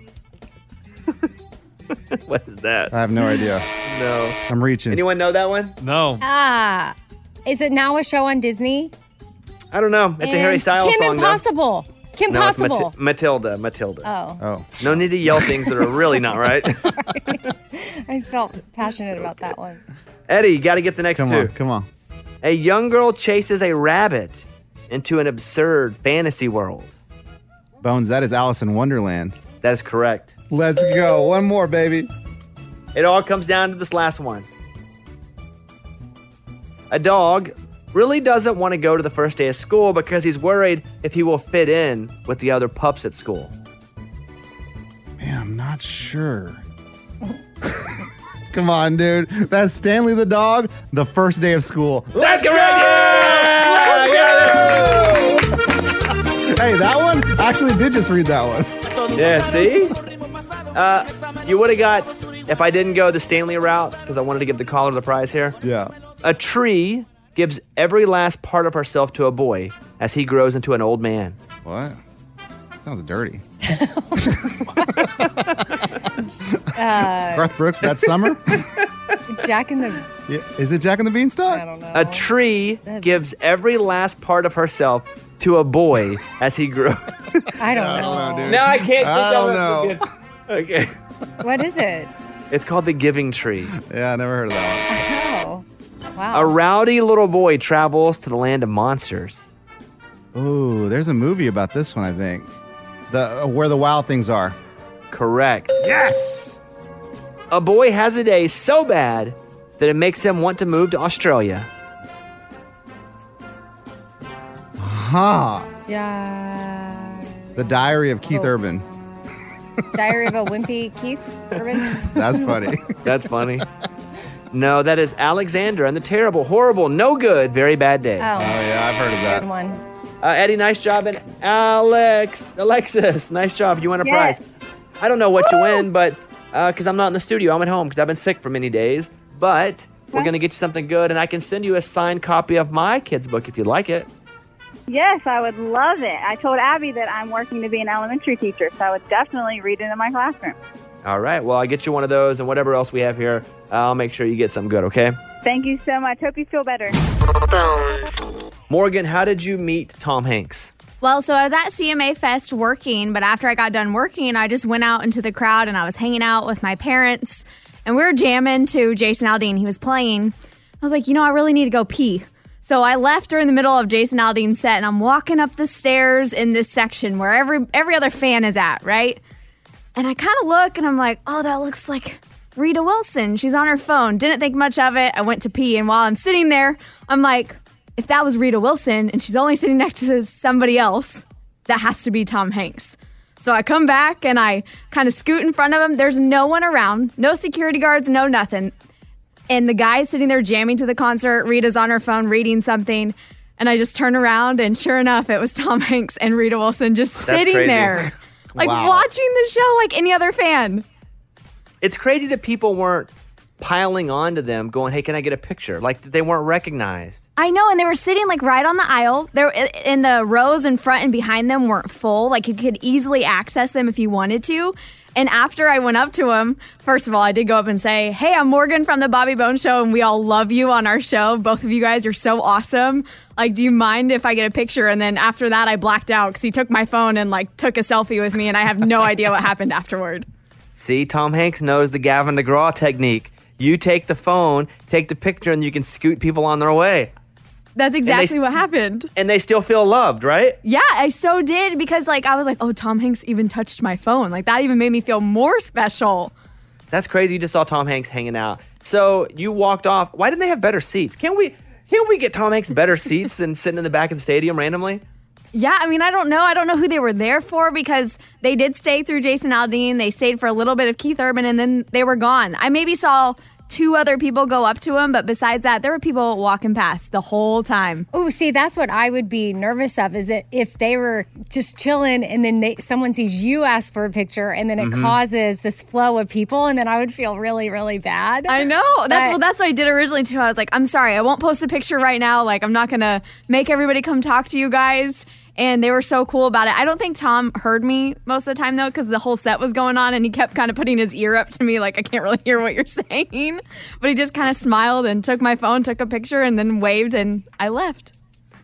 What is that? I have no idea. No. I'm reaching. Anyone know that one? No. Ah, is it now a show on Disney? I don't know. It's a And Harry Styles Kim song, Impossible. Kim though. No, it's Possible. Mati- Matilda. Matilda. Oh. Oh. No need to yell things that are really not right. I felt passionate about that one. Eddie, you got to get the next Come two. on, come on. A young girl chases a rabbit into an absurd fantasy world. Bones, that is Alice in Wonderland. That is correct. Let's go. One more, baby. It all comes down to this last one. A dog really doesn't want to go to the first day of school because he's worried if he will fit in with the other pups at school. Man, I'm not sure. Come on, dude. That's Stanley the dog, the first day of school. That's correct! Yeah! Hey, that one? I actually did just read that one. Yeah, see? Uh, you would have got, if I didn't go the Stanley route, because I wanted to give the caller the prize here. Yeah. A tree gives every last part of herself to a boy as he grows into an old man. What? Sounds dirty. Uh, Garth Brooks, that summer? Jack in the. Yeah. Is it Jack and the Beanstalk? I don't know. A tree gives every last part of herself to a boy as he grows. I don't I know. don't know, dude. No, I can't. I don't know. Okay. What is it? It's called the Giving Tree. Yeah, I never heard of that Oh, wow. A rowdy little boy travels to the land of monsters. one. Ooh, there's a movie about this one, I think. The uh, Where the Wild Things Are. Correct. Yes! A boy has a day so bad that it makes him want to move to Australia. Huh. Ja- The Diary of Keith Oh. Urban. Diary of a Wimpy Keith Urban. That's funny. That's funny. No, that is Alexandra and the terrible, horrible, no good, very bad day. Oh, Oh, yeah, I've heard of good that. one. Uh, Eddie, nice job. And Alex, Alexis, nice job. You won a Yes. prize. I don't know what you win, but because I'm not in the studio, I'm at home because I've been sick for many days. But we're going to get you something good, and I can send you a signed copy of my kid's book if you'd like it. Yes, I would love it. I told Abby that I'm working to be an elementary teacher, so I would definitely read it in my classroom. All right. Well, I'll get you one of those, and whatever else we have here, I'll make sure you get something good, okay? Thank you so much. Hope you feel better. Morgan, how did you meet Tom Hanks? Well, so I was at C M A Fest working, but after I got done working, I just went out into the crowd and I was hanging out with my parents and we were jamming to Jason Aldean. He was playing. I was like, you know, I really need to go pee. So I left during the middle of Jason Aldean's set and I'm walking up the stairs in this section where every every other fan is at, right? And I kind of look and I'm like, oh, that looks like Rita Wilson. She's on her phone. Didn't think much of it. I went to pee and while I'm sitting there, I'm like, if that was Rita Wilson and she's only sitting next to somebody else, that has to be Tom Hanks. So I come back and I kind of scoot in front of him. There's no one around, no security guards, no nothing. And the guy's sitting there jamming to the concert. Rita's on her phone reading something. And I just turn around and sure enough, it was Tom Hanks and Rita Wilson just That's sitting crazy. there. Like Wow. watching the show like any other fan. It's crazy that people weren't piling onto them going, hey, can I get a picture? Like they weren't recognized. I know, and they were sitting like right on the aisle. There, in the rows in front and behind them weren't full. Like you could easily access them if you wanted to. And after I went up to him, first of all, I did go up and say, hey, I'm Morgan from the Bobby Bones Show, and we all love you on our show. Both of you guys are so awesome. Like, do you mind if I get a picture? And then after that, I blacked out because he took my phone and like took a selfie with me, and I have no idea what happened afterward. See, Tom Hanks knows the Gavin DeGraw technique. You take the phone, take the picture, and you can scoot people on their way. That's exactly they, what happened. And they still feel loved, right? Yeah, I so did because like I was like, oh, Tom Hanks even touched my phone. Like that even made me feel more special. That's crazy. You just saw Tom Hanks hanging out. So you walked off. Why didn't they have better seats? Can't we, can't we get Tom Hanks better seats than sitting in the back of the stadium randomly? Yeah, I mean, I don't know. I don't know who they were there for because they did stay through Jason Aldean. They stayed for a little bit of Keith Urban, and then they were gone. I maybe saw two other people go up to him, but besides that, there were people walking past the whole time. Oh, see, that's what I would be nervous of, is that if they were just chilling and then they, someone sees you ask for a picture and then it Mhm. causes this flow of people, and then I would feel really, really bad. I know. That's But- well, that's what I did originally too. I was like, I'm sorry, I won't post a picture right now. Like, I'm not gonna make everybody come talk to you guys. And they were so cool about it. I don't think Tom heard me most of the time, though, because the whole set was going on, and he kept kind of putting his ear up to me like, I can't really hear what you're saying. But he just kind of smiled and took my phone, took a picture, and then waved, and I left.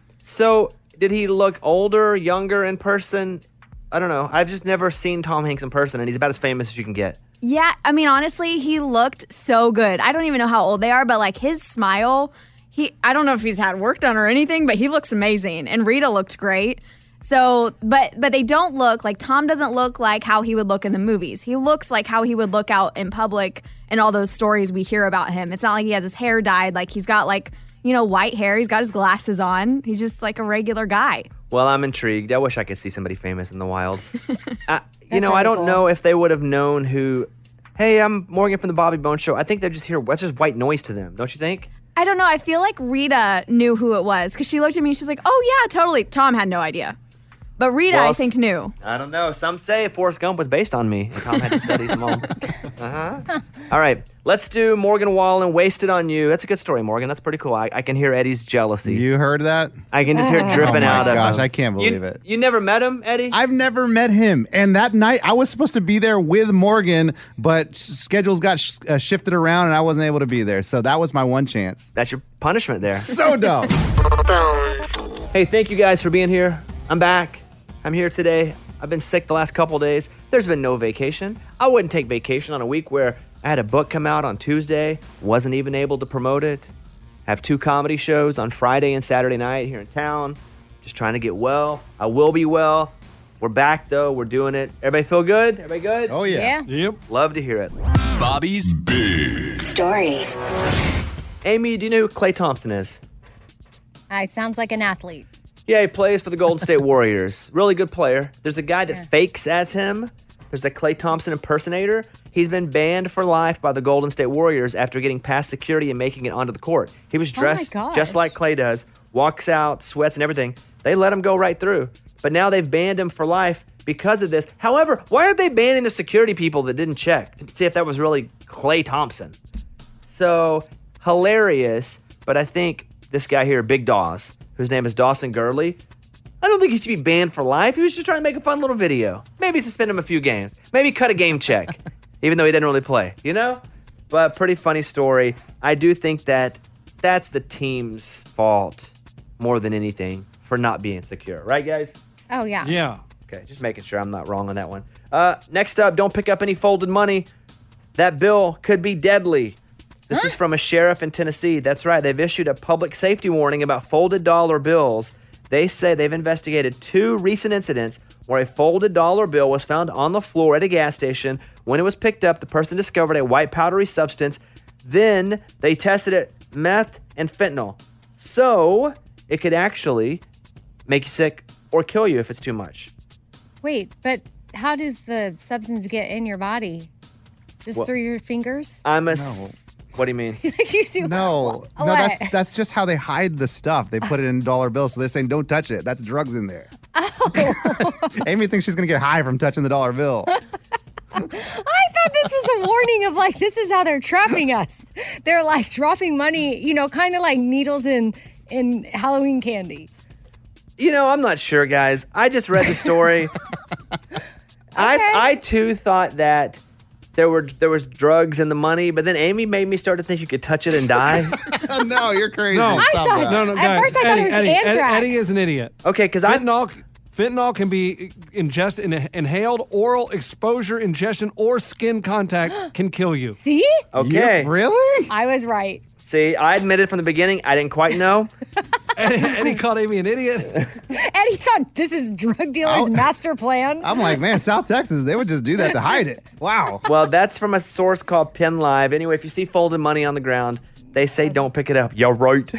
So did he look older, younger in person? I don't know. I've just never seen Tom Hanks in person, and he's about as famous as you can get. Yeah, I mean, honestly, he looked so good. I don't even know how old they are, but like his smile, he I don't know if he's had work done or anything, but he looks amazing. And Rita looked great. So, but but they don't look like Tom doesn't look like how he would look in the movies. He looks like how he would look out in public and all those stories we hear about him. It's not like he has his hair dyed. Like he's got like, you know, white hair. He's got his glasses on. He's just like a regular guy. Well, I'm intrigued. I wish I could see somebody famous in the wild. I, you That's know, I really don't cool. know if they would have known who, hey, I'm Morgan from the Bobby Bones Show. I think they're just hear, that's just white noise to them, don't you think? I don't know. I feel like Rita knew who it was because she looked at me and she's like, oh, yeah, totally. Tom had no idea. But Rita, Well, I think, knew. I don't know. Some say Forrest Gump was based on me, and Tom had to study some more. Uh-huh. All right, let's do Morgan Wallen, Wasted on You. That's a good story, Morgan. That's pretty cool. I, I can hear Eddie's jealousy. You heard that? I can just hear it dripping oh out my of gosh, him. I can't believe You- it. You never met him, Eddie? I've never met him. And that night, I was supposed to be there with Morgan, but s- schedules got sh- uh, shifted around and I wasn't able to be there. So that was my one chance. That's your punishment there. So dumb. Hey, thank you guys for being here. I'm back. I'm here today. I've been sick the last couple days. There's been no vacation. I wouldn't take vacation on a week where I had a book come out on Tuesday, wasn't even able to promote it. Have two comedy shows on Friday and Saturday night here in town. Just trying to get well. I will be well. We're back though. We're doing it. Everybody feel good? Everybody good? Oh yeah. Yep. Love to hear it. Bobby's Big Stories. Amy, do you know who Klay Thompson is? I sounds like an athlete. Yeah, he plays for the Golden State Warriors. Really good player. There's a guy that Yeah. fakes as him. There's a Klay Thompson impersonator. He's been banned for life by the Golden State Warriors after getting past security and making it onto the court. He was Oh my dressed gosh. just like Klay does, walks out, sweats and everything. They let him go right through. But now they've banned him for life because of this. However, why aren't they banning the security people that didn't check to see if that was really Klay Thompson? So hilarious, but I think this guy here, Big Dawes, whose name is Dawson Gurley, I don't think he should be banned for life. He was just trying to make a fun little video. Maybe suspend him a few games. Maybe cut a game check, even though he didn't really play, you know? But pretty funny story. I do think that that's the team's fault more than anything for not being secure. Right, guys? Oh, yeah. Yeah. Okay, just making sure I'm not wrong on that one. Uh, next up, don't pick up any folded money. That bill could be deadly. This is from a sheriff in Tennessee. That's right. They've issued a public safety warning about folded dollar bills. They say they've investigated two recent incidents where a folded dollar bill was found on the floor at a gas station. When it was picked up, the person discovered a white powdery substance. Then they tested it meth and fentanyl. So it could actually make you sick or kill you if it's too much. Wait, but how does the substance get in your body? Just Well- through your fingers? I'm a. s- What do you mean? You see- No, no, What? that's that's just how they hide the stuff. They put it in dollar bills, so they're saying don't touch it. That's drugs in there. Oh. Amy thinks she's gonna get high from touching the dollar bill. I thought this was a a warning of like, this is how they're trapping us. They're like dropping money, you know, kind of like needles in, in Halloween candy. You know, I'm not sure, guys. I just read the story. I I too thought that there were there was drugs in the money, but then Amy made me start to think you could touch it and die. No, you're crazy. No, Stop thought- that. no, no, At guys. first I thought it was Eddie, Eddie, anthrax. Eddie is an idiot. Okay, because I Fentanyl, fentanyl can be ingested, in, inhaled, oral exposure, ingestion, or skin contact can kill you. See? okay. Really? I was right. See, I admitted from the beginning I didn't quite know. Eddie, Eddie called Amy an idiot. Eddie thought this is drug dealer's I'll- master plan. I'm like, man, South Texas, they would just do that to hide it. Wow. Well, that's from a source called Penn Live. Anyway, if you see folded money on the ground, they say don't pick it up. You're right.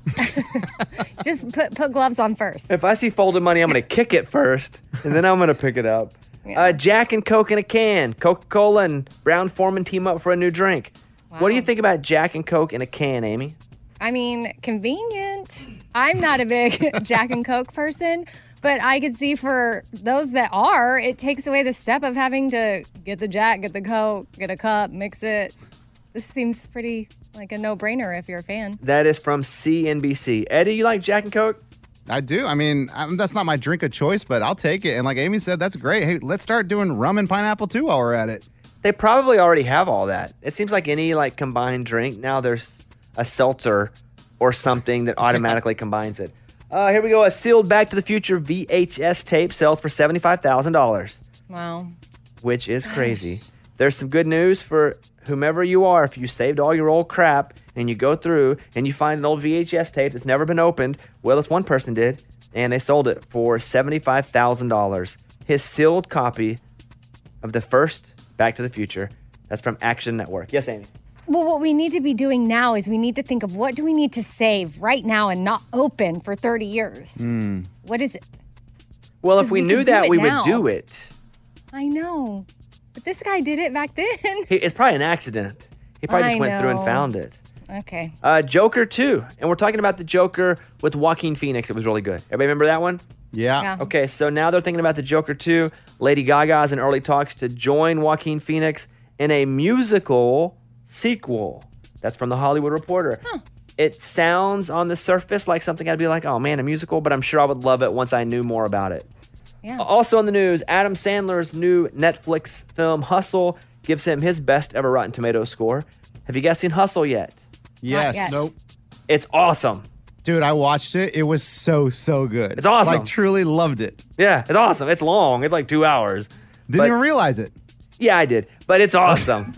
Just put put gloves on first. If I see folded money, I'm going to kick it first, and then I'm going to pick it up. Uh, Jack and Coke in a can. Coca-Cola and Brown Forman team up for a new drink. What do you think about Jack and Coke in a can, Amy? I mean, convenient. I'm not a big Jack and Coke person, but I could see for those that are, it takes away the step of having to get the Jack, get the Coke, get a cup, mix it. This seems pretty like a no-brainer if you're a fan. That is from C N B C. Eddie, you like Jack and Coke? I do. I mean, I'm, that's not my drink of choice, but I'll take it. And like Amy said, that's great. Hey, let's start doing rum and pineapple too while we're at it. They probably already have all that. It seems like any like combined drink, now there's a seltzer or something that automatically combines it. Uh, here we go. A sealed Back to the Future V H S tape sells for seventy-five thousand dollars, Wow. which is crazy. There's some good news for whomever you are. If you saved all your old crap and you go through and you find an old V H S tape that's never been opened, well, this one person did, and they sold it for seventy-five thousand dollars. His sealed copy of the first Back to the Future. That's from Action Network. Yes, Amy? Well, what we need to be doing now is we need to think of what do we need to save right now and not open for thirty years. Mm. What is it? Well, if 'Cause we, we knew could do that, it we now. would do it. I know. But this guy did it back then. He, it's probably an accident. He probably just I went through and know. found it. Okay. Uh, Joker two. And we're talking about the Joker with Joaquin Phoenix. It was really good. Everybody remember that one? Yeah. Yeah. Okay, so now they're thinking about the Joker two. Lady Gaga's in early talks to join Joaquin Phoenix in a musical sequel. That's from The Hollywood Reporter. It sounds on the surface like something I'd be like, oh man, a musical, but I'm sure I would love it once I knew more about it. Yeah. Also in the news, Adam Sandler's new Netflix film Hustle gives him his best ever Rotten Tomatoes score. Have you guys seen Hustle yet? Yes. yet. Nope. It's awesome. Dude, I watched it. It was so, so good. It's awesome. Like, truly loved it. Yeah, it's awesome. It's long. It's like two hours. Didn't But- even realize it. Yeah, I did, but it's awesome.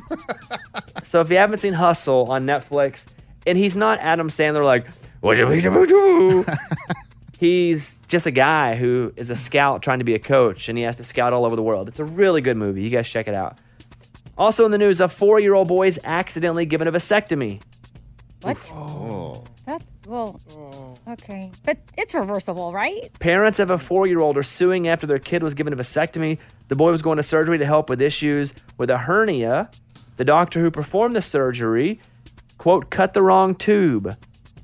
So if you haven't seen Hustle on Netflix, and he's not Adam Sandler like, what you do? He's just a guy who is a scout trying to be a coach, and he has to scout all over the world. It's a really good movie. You guys check it out. Also in the news, a four-year-old boy is accidentally given a vasectomy. What? Oh. That, well, okay. But it's reversible, right? Parents of a four-year-old are suing after their kid was given a vasectomy. The boy was going to surgery to help with issues with a hernia. The doctor who performed the surgery, quote, cut the wrong tube.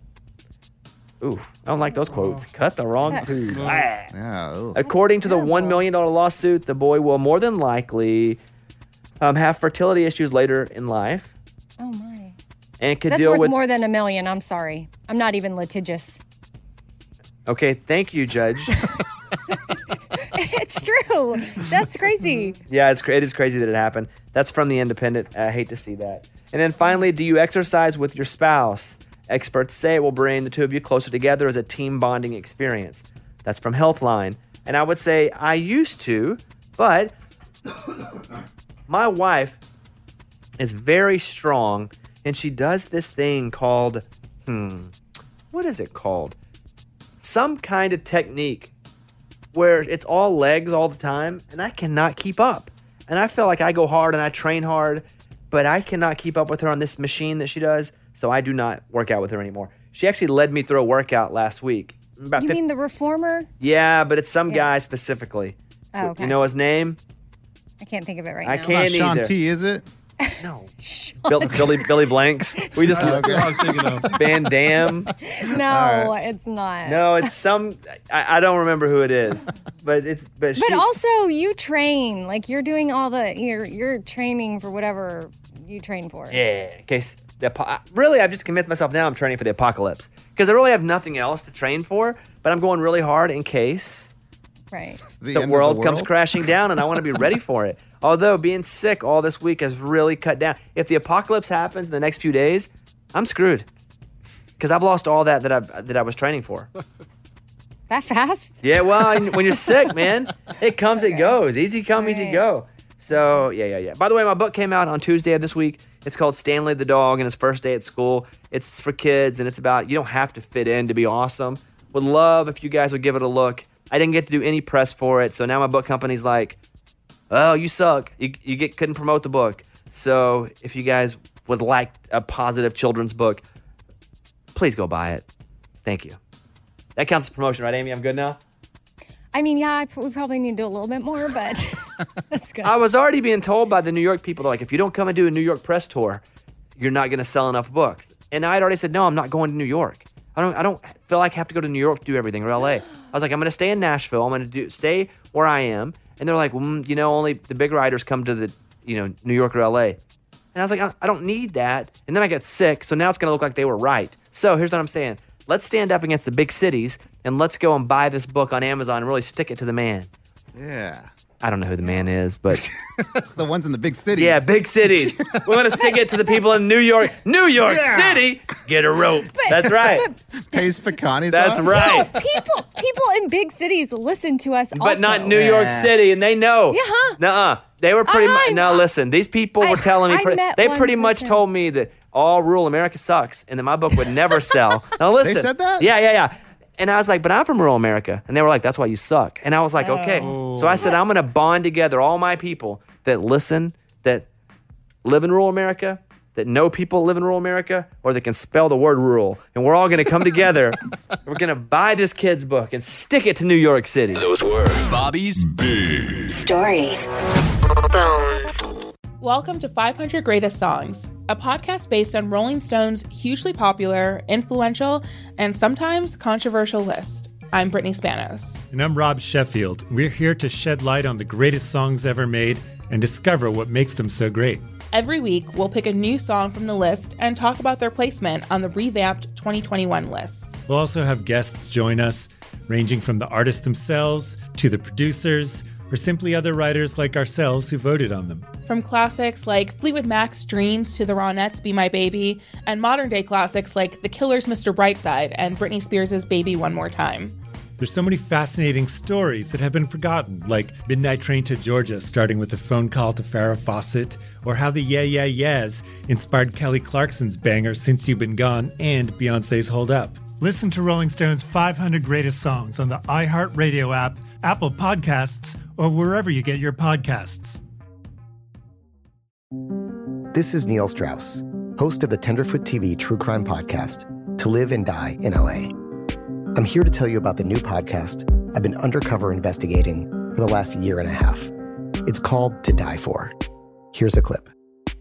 Ooh, I don't like those quotes. Cut the wrong tube. Ah. Yeah. ugh. According to the one million dollars lawsuit, the boy will more than likely um, have fertility issues later in life Oh, my. and could That's deal worth with... more than a million. I'm sorry. I'm not even litigious. Okay, thank you, Judge. It's true. That's crazy. Yeah, it's cra- it is crazy that it happened. That's from The Independent. I hate to see that. And then finally, do you exercise with your spouse? Experts say it will bring the two of you closer together as a team bonding experience. That's from Healthline. And I would say I used to, but my wife is very strong, and she does this thing called, hmm, what is it called? Some kind of technique where it's all legs all the time, and I cannot keep up. And I feel like I go hard and I train hard, but I cannot keep up with her on this machine that she does, so I do not work out with her anymore. She actually led me through a workout last week. About You fif- mean the reformer? yeah, but it's some Yeah. guy specifically. Oh, okay. You know his name? I can't think of it right I now. can't Not Sean either. T, is it? No. Bill, Billy Billy Blanks. We just That's what I was thinking of. Van Damme. No, All right. it's not. No, it's some. I, I don't remember who it is, but it's. But, But she, also, you train. Like, you're doing all the, you're, you're training for whatever you train for. Yeah. In case the apo- really, I've just convinced myself now I'm training for the apocalypse because I really have nothing else to train for. But I'm going really hard in case Right. the, The end of the world comes world? crashing down, and I want to be ready for it. Although being sick all this week has really cut down. If the apocalypse happens in the next few days, I'm screwed because I've lost all that that I that I was training for. That fast? Yeah, well, when you're sick, man, it comes, it goes. Easy come, easy Right. go. So, yeah, yeah, yeah. By the way, my book came out on Tuesday of this week. It's called Stanley the Dog and His First Day at School. It's for kids, and it's about you don't have to fit in to be awesome. Would love if you guys would give it a look. I didn't get to do any press for it, so now my book company's like, oh, you suck. You, you get couldn't promote the book. So if you guys would like a positive children's book, please go buy it. Thank you. That counts as promotion, right, Amy? I'm good now? I mean, yeah, I pr- we probably need to do a little bit more, but that's good. I was already being told by the New York people, they're like, if you don't come and do a New York press tour, you're not going to sell enough books. And I'd already said, no, I'm not going to New York. I don't I don't feel like I have to go to New York to do everything, or L A. I was like, I'm going to stay in Nashville. I'm going to do stay where I am. And they're like, well, mm, you know, only the big writers come to the, you know, New York or L A. And I was like, I, I don't need that. And then I got sick, so now it's going to look like they were right. So here's what I'm saying. Let's stand up against the big cities, and let's go and buy this book on Amazon and really stick it to the man. Yeah. I don't know who the man is, but The ones in the big cities. yeah, big cities. We're going to stick it to the people in New York. New York Yeah. City, get a rope. That's right. Pace Picani That's sauce? right. people people in big cities listen to us But also. not New York Yeah. City, and they know. Yeah, huh? Nuh-uh. They were pretty I- much. No, listen. These people I- were telling me. I Pre- met they one pretty much person. told me that all rural America sucks, and that my book would never sell. Now listen. said that? Yeah, yeah, yeah. And I was like, but I'm from rural America, and they were like, that's why you suck. And I was like, okay. Oh. So I said, I'm gonna bond together all my people that listen, that live in rural America, that know people live in rural America, or that can spell the word rural, and we're all gonna come together. We're gonna buy this kid's book and stick it to New York City. Those were Bobby's Big Stories. Welcome to five hundred Greatest Songs, a podcast based on Rolling Stone's hugely popular, influential, and sometimes controversial list. I'm Brittany Spanos. And I'm Rob Sheffield. We're here to shed light on the greatest songs ever made and discover what makes them so great. Every week, we'll pick a new song from the list and talk about their placement on the revamped twenty twenty-one list. We'll also have guests join us, ranging from the artists themselves to the producers, or simply other writers like ourselves who voted on them. From classics like Fleetwood Mac's Dreams to the Ronettes' Be My Baby, and modern-day classics like The Killer's Mister Brightside and Britney Spears' Baby One More Time. There's so many fascinating stories that have been forgotten, like Midnight Train to Georgia starting with a phone call to Farrah Fawcett, or how the Yeah Yeah Yeahs inspired Kelly Clarkson's banger Since You've Been Gone and Beyoncé's Hold Up. Listen to Rolling Stone's five hundred Greatest Songs on the iHeartRadio app, Apple Podcasts, or wherever you get your podcasts. This is Neil Strauss, host of the Tenderfoot T V true crime podcast, To Live and Die in L A. I'm here to tell you about the new podcast I've been undercover investigating for the last year and a half. It's called To Die For. Here's a clip.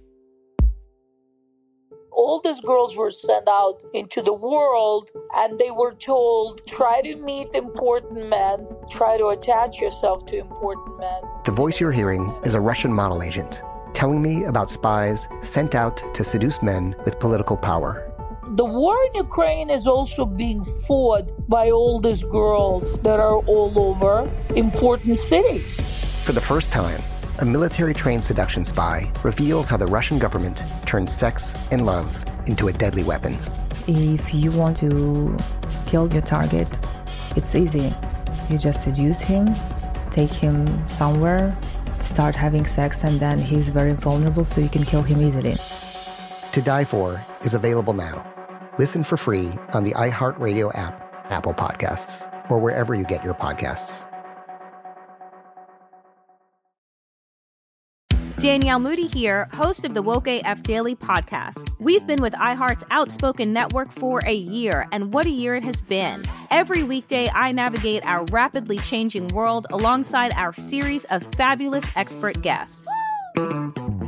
All these girls were sent out into the world and they were told, try to meet important men, try to attach yourself to important men. The voice you're hearing is a Russian model agent telling me about spies sent out to seduce men with political power. The war in Ukraine is also being fought by all these girls that are all over important cities. For the first time, a military-trained seduction spy reveals how the Russian government turned sex and love into a deadly weapon. If you want to kill your target, it's easy. You just seduce him, take him somewhere, start having sex, and then he's very vulnerable, so you can kill him easily. To Die For is available now. Listen for free on the iHeartRadio app, Apple Podcasts, or wherever you get your podcasts. Danielle Moody here, host of the Woke A F Daily podcast. We've been with iHeart's Outspoken Network for a year, and what a year it has been. Every weekday, I navigate our rapidly changing world alongside our series of fabulous expert guests.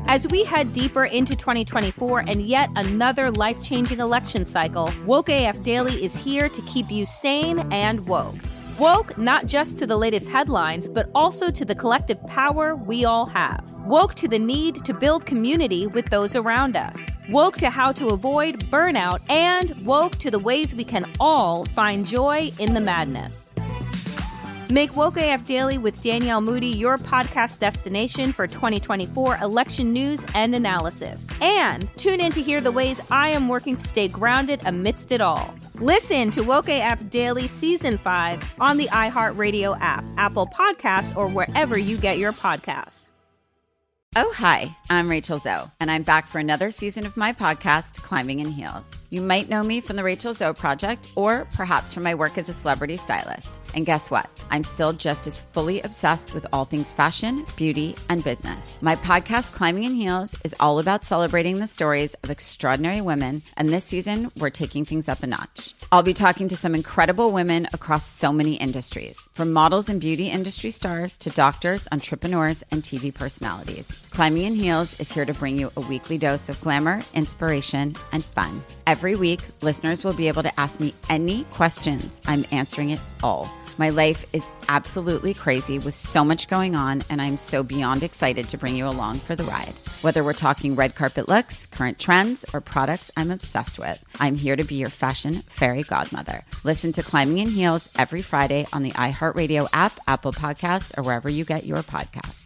As we head deeper into twenty twenty-four and yet another life-changing election cycle, Woke A F Daily is here to keep you sane and woke. Woke not just to the latest headlines, but also to the collective power we all have. Woke to the need to build community with those around us. Woke to how to avoid burnout, and woke to the ways we can all find joy in the madness. Make Woke A F Daily with Danielle Moody your podcast destination for twenty twenty-four election news and analysis. And tune in to hear the ways I am working to stay grounded amidst it all. Listen to Woke A F Daily Season five on the iHeartRadio app, Apple Podcasts, or wherever you get your podcasts. Oh, hi, I'm Rachel Zoe, and I'm back for another season of my podcast, Climbing in Heels. You might know me from the Rachel Zoe Project, or perhaps from my work as a celebrity stylist. And guess what? I'm still just as fully obsessed with all things fashion, beauty, and business. My podcast, Climbing in Heels, is all about celebrating the stories of extraordinary women, and this season, we're taking things up a notch. I'll be talking to some incredible women across so many industries, from models and beauty industry stars to doctors, entrepreneurs, and T V personalities. Climbing in Heels is here to bring you a weekly dose of glamour, inspiration, and fun. Every week, listeners will be able to ask me any questions. I'm answering it all. My life is absolutely crazy with so much going on, and I'm so beyond excited to bring you along for the ride. Whether we're talking red carpet looks, current trends, or products I'm obsessed with, I'm here to be your fashion fairy godmother. Listen to Climbing in Heels every Friday on the iHeartRadio app, Apple Podcasts, or wherever you get your podcasts.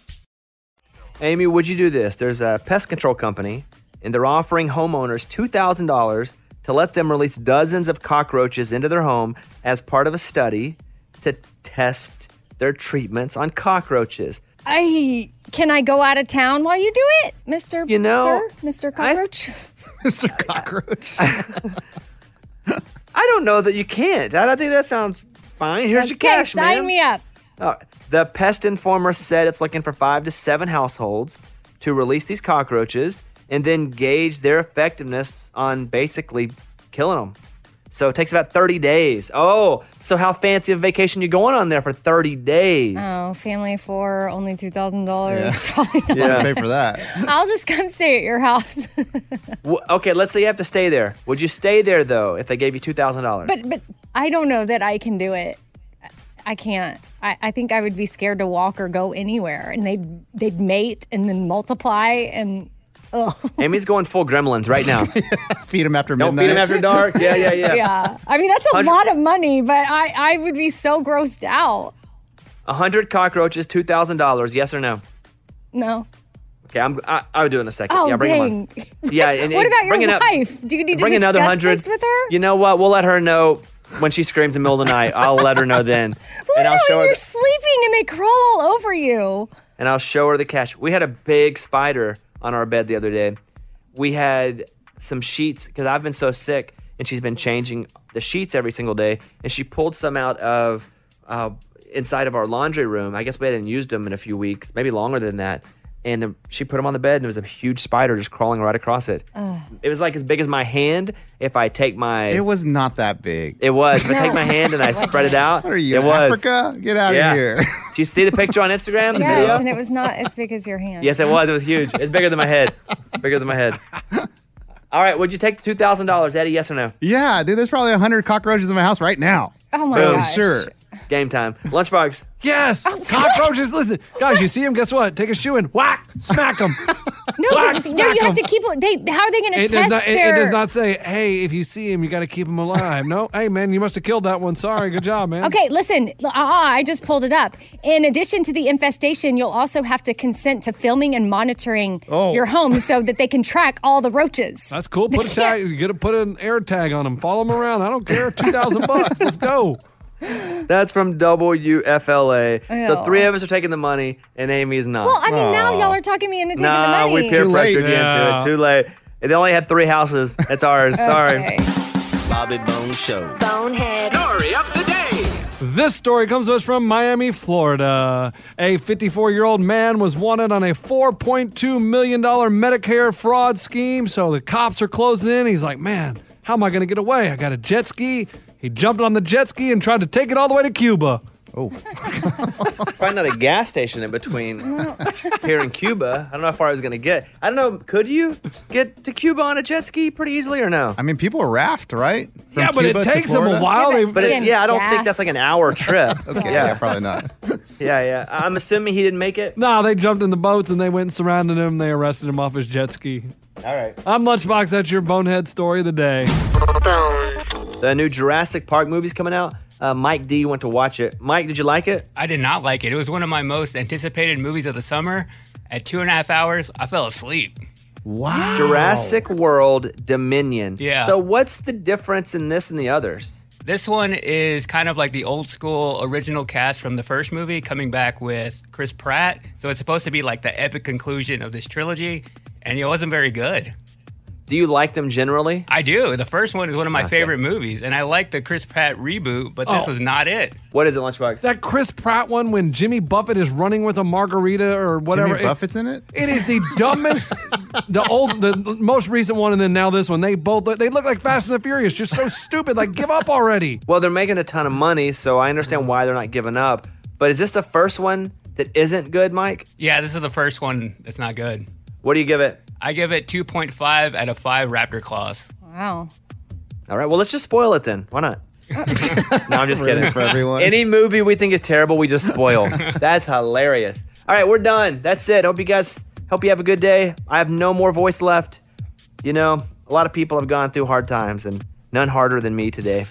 Amy, would you do this? There's a pest control company, and they're offering homeowners two thousand dollars to let them release dozens of cockroaches into their home as part of a study to test their treatments on cockroaches. I can I go out of town while you do it, Mister You know, Sir? Mister Cockroach? Mister Cockroach. I don't know that you can't. I don't think that sounds fine. Here's your Okay, cash, man. sign me up. Uh, the Pest Informer said it's looking for five to seven households to release these cockroaches and then gauge their effectiveness on basically killing them. So it takes about thirty days. Oh, so how fancy a vacation you going on there for thirty days? Oh, family of four, only two thousand dollars. Yeah. Probably not. Yeah. Pay for that. I'll just come stay at your house. W- okay, let's say you have to stay there. Would you stay there, though, if they gave you two thousand dollars? But but I don't know that I can do it. I can't. I, I think I would be scared to walk or go anywhere, and they'd they'd mate and then multiply and. Ugh. Amy's going full gremlins right now. Feed them after Don't midnight. feed them after dark. Yeah, yeah, yeah. Yeah. I mean, that's a Hundred- lot of money, but I, I would be so grossed out. one hundred cockroaches, two thousand dollars. Yes or no? No. Okay, I'm, I, I'll do it in a second. Oh, yeah, bring dang. them on. Yeah, and, What and about bring your it up- wife? Do you need to bring discuss another hundred this with her? You know what? We'll let her know when she screams in the middle of the night. I'll let her know then, What and I'll about show when her. you're The, sleeping and they crawl all over you? and I'll show her the cash. We had a big spider on our bed the other day. We had some sheets because I've been so sick, and she's been changing the sheets every single day. And she pulled some out of uh, inside of our laundry room. I guess we hadn't used them in a few weeks, maybe longer than that. And the, she put them on the bed, and there was a huge spider just crawling right across it. Ugh. It was like as big as my hand. If I take my, It was not that big. it was. If I take my hand and I spread it out, What are you, it in was. Africa? Get out Yeah. of here. Do you see the picture on Instagram? The Yes, video? and it was not as big as your hand. Yes, it was. It was huge. It's bigger than my head. Bigger than my head. All right, would you take the two thousand dollars, Eddie? Yes or no? Yeah, dude, there's probably one hundred cockroaches in my house right now. Oh my Boom. gosh. Sure. Game time. Lunchbox. Yes, cockroaches. Listen, guys, you see them? Guess what? Take a shoe and whack, smack them. No, Whack, but, no, smack you have 'em. to keep. They, how are they going to It test does, not, it, their? it does not say, hey, if you see him, you got to keep him alive. No, hey, man, you must have killed that one. Sorry, good job, man. Okay, listen. Uh, I just pulled it up. In addition to the infestation, you'll also have to consent to filming and monitoring Oh. your home so that they can track all the roaches. That's cool. Put a tag. You got to put an air tag on them. Follow them around. I don't care. Two thousand bucks. Let's go. That's from W F L A. So Yeah. three of us are taking the money, and Amy's not. Well, I mean, now y'all are talking me into taking nah, the money. we peer Too late. pressured you Yeah. into it. Too late. They only had three houses. It's ours. Sorry. Okay. Bobby Bones Show. Bonehead. Story of the day. This story comes to us from Miami, Florida. A fifty-four-year-old man was wanted on a four point two million dollars Medicare fraud scheme. So the cops are closing in. He's like, man, how am I going to get away? I got a jet ski. He jumped on the jet ski and tried to take it all the way to Cuba. Oh. Probably not a gas station in between here in Cuba. I don't know how far I was going to get. I don't know. Could you get to Cuba on a jet ski pretty easily or no? I mean, people raft, right? From Yeah, but it Cuba to takes them a Florida? while. They- But it's, yeah, I don't think Gas. that's like an hour trip. Okay, yeah, probably not. Yeah, yeah. I'm assuming he didn't make it. No, they jumped in the boats and they went and surrounded him. They arrested him off his jet ski. All right. I'm Lunchbox. That's your bonehead story of the day. The new Jurassic Park movie's coming out. Uh, Mike D went to watch it. Mike, did you like it? I did not like it. It was one of my most anticipated movies of the summer. At two and a half hours, I fell asleep. Wow. Jurassic World Dominion. Yeah. So what's the difference in this and the others? This one is kind of like the old school original cast from the first movie coming back with Chris Pratt. So it's supposed to be like the epic conclusion of this trilogy, and it wasn't very good. Do you like them generally? I do. The first one is one of my Okay. favorite movies, and I like the Chris Pratt reboot, but this Oh. was not it. What is it, Lunchbox? That Chris Pratt one when Jimmy Buffett is running with a margarita or whatever. Jimmy Buffett's in it? It is the dumbest, the old, the most recent one, and then now this one. They both look, they look like Fast and the Furious, just so stupid. Like, give up already. Well, they're making a ton of money, so I understand why they're not giving up. But is this the first one that isn't good, Mike? Yeah, this is the first one that's not good. What do you give it? I give it two point five out of five Raptor Claws. Wow. All right, well, let's just spoil it then. Why not? No, I'm just Ruin kidding. it for everyone. Any movie we think is terrible, we just spoil. That's hilarious. All right, we're done. That's it. Hope you guys, hope you have a good day. I have no more voice left. You know, a lot of people have gone through hard times, and none harder than me today.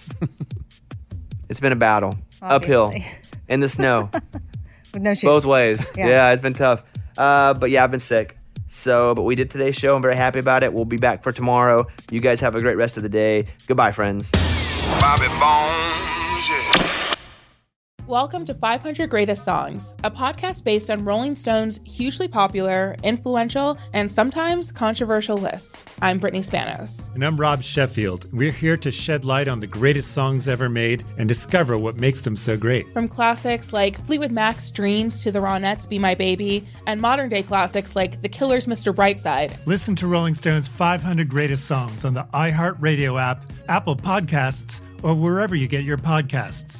It's been a battle. Uphill. Obviously. In the snow. With no shoes. Both ways. Yeah. Yeah. It's been tough. Uh, but yeah, I've been sick. So, but we did today's show. I'm very happy about it. We'll be back for tomorrow. You guys have a great rest of the day. Goodbye, friends. Bobby Bones, yeah. Welcome to five hundred Greatest Songs, a podcast based on Rolling Stone's hugely popular, influential, and sometimes controversial list. I'm Brittany Spanos. And I'm Rob Sheffield. We're here to shed light on the greatest songs ever made and discover what makes them so great. From classics like Fleetwood Mac's Dreams to the Ronettes' Be My Baby, and modern day classics like The Killer's Mister Brightside. Listen to Rolling Stone's five hundred Greatest Songs on the iHeartRadio app, Apple Podcasts, or wherever you get your podcasts.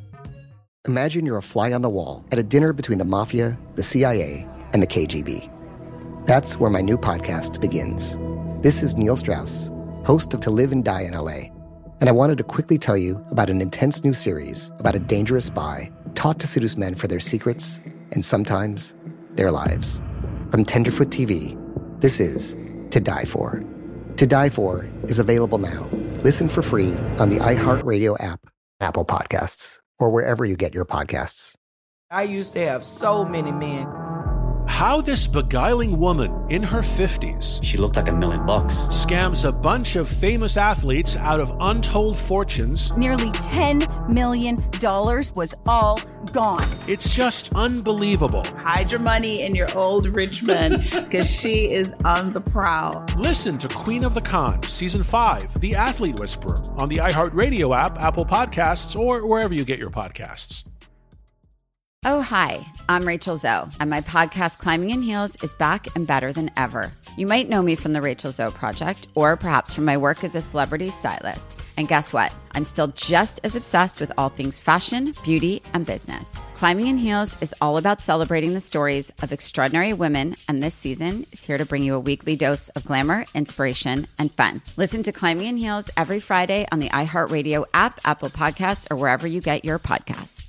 Imagine you're a fly on the wall at a dinner between the mafia, the C I A, and the K G B. That's where my new podcast begins. This is Neil Strauss, host of To Live and Die in L A, and I wanted to quickly tell you about an intense new series about a dangerous spy taught to seduce men for their secrets and sometimes their lives. From Tenderfoot T V, this is To Die For. To Die For is available now. Listen for free on the iHeartRadio app, Apple Podcasts, or wherever you get your podcasts. I used to have so many men. How this beguiling woman in her fifties, she looked like a million bucks, scams a bunch of famous athletes out of untold fortunes. Nearly ten million dollars was all gone. It's just unbelievable. Hide your money in your old rich man, because she is on the prowl. Listen to Queen of the Con, Season five, The Athlete Whisperer, on the iHeartRadio app, Apple Podcasts, or wherever you get your podcasts. Oh, hi, I'm Rachel Zoe, and my podcast, Climbing in Heels, is back and better than ever. You might know me from the Rachel Zoe Project, or perhaps from my work as a celebrity stylist. And guess what? I'm still just as obsessed with all things fashion, beauty, and business. Climbing in Heels is all about celebrating the stories of extraordinary women, and this season is here to bring you a weekly dose of glamour, inspiration, and fun. Listen to Climbing in Heels every Friday on the iHeartRadio app, Apple Podcasts, or wherever you get your podcasts.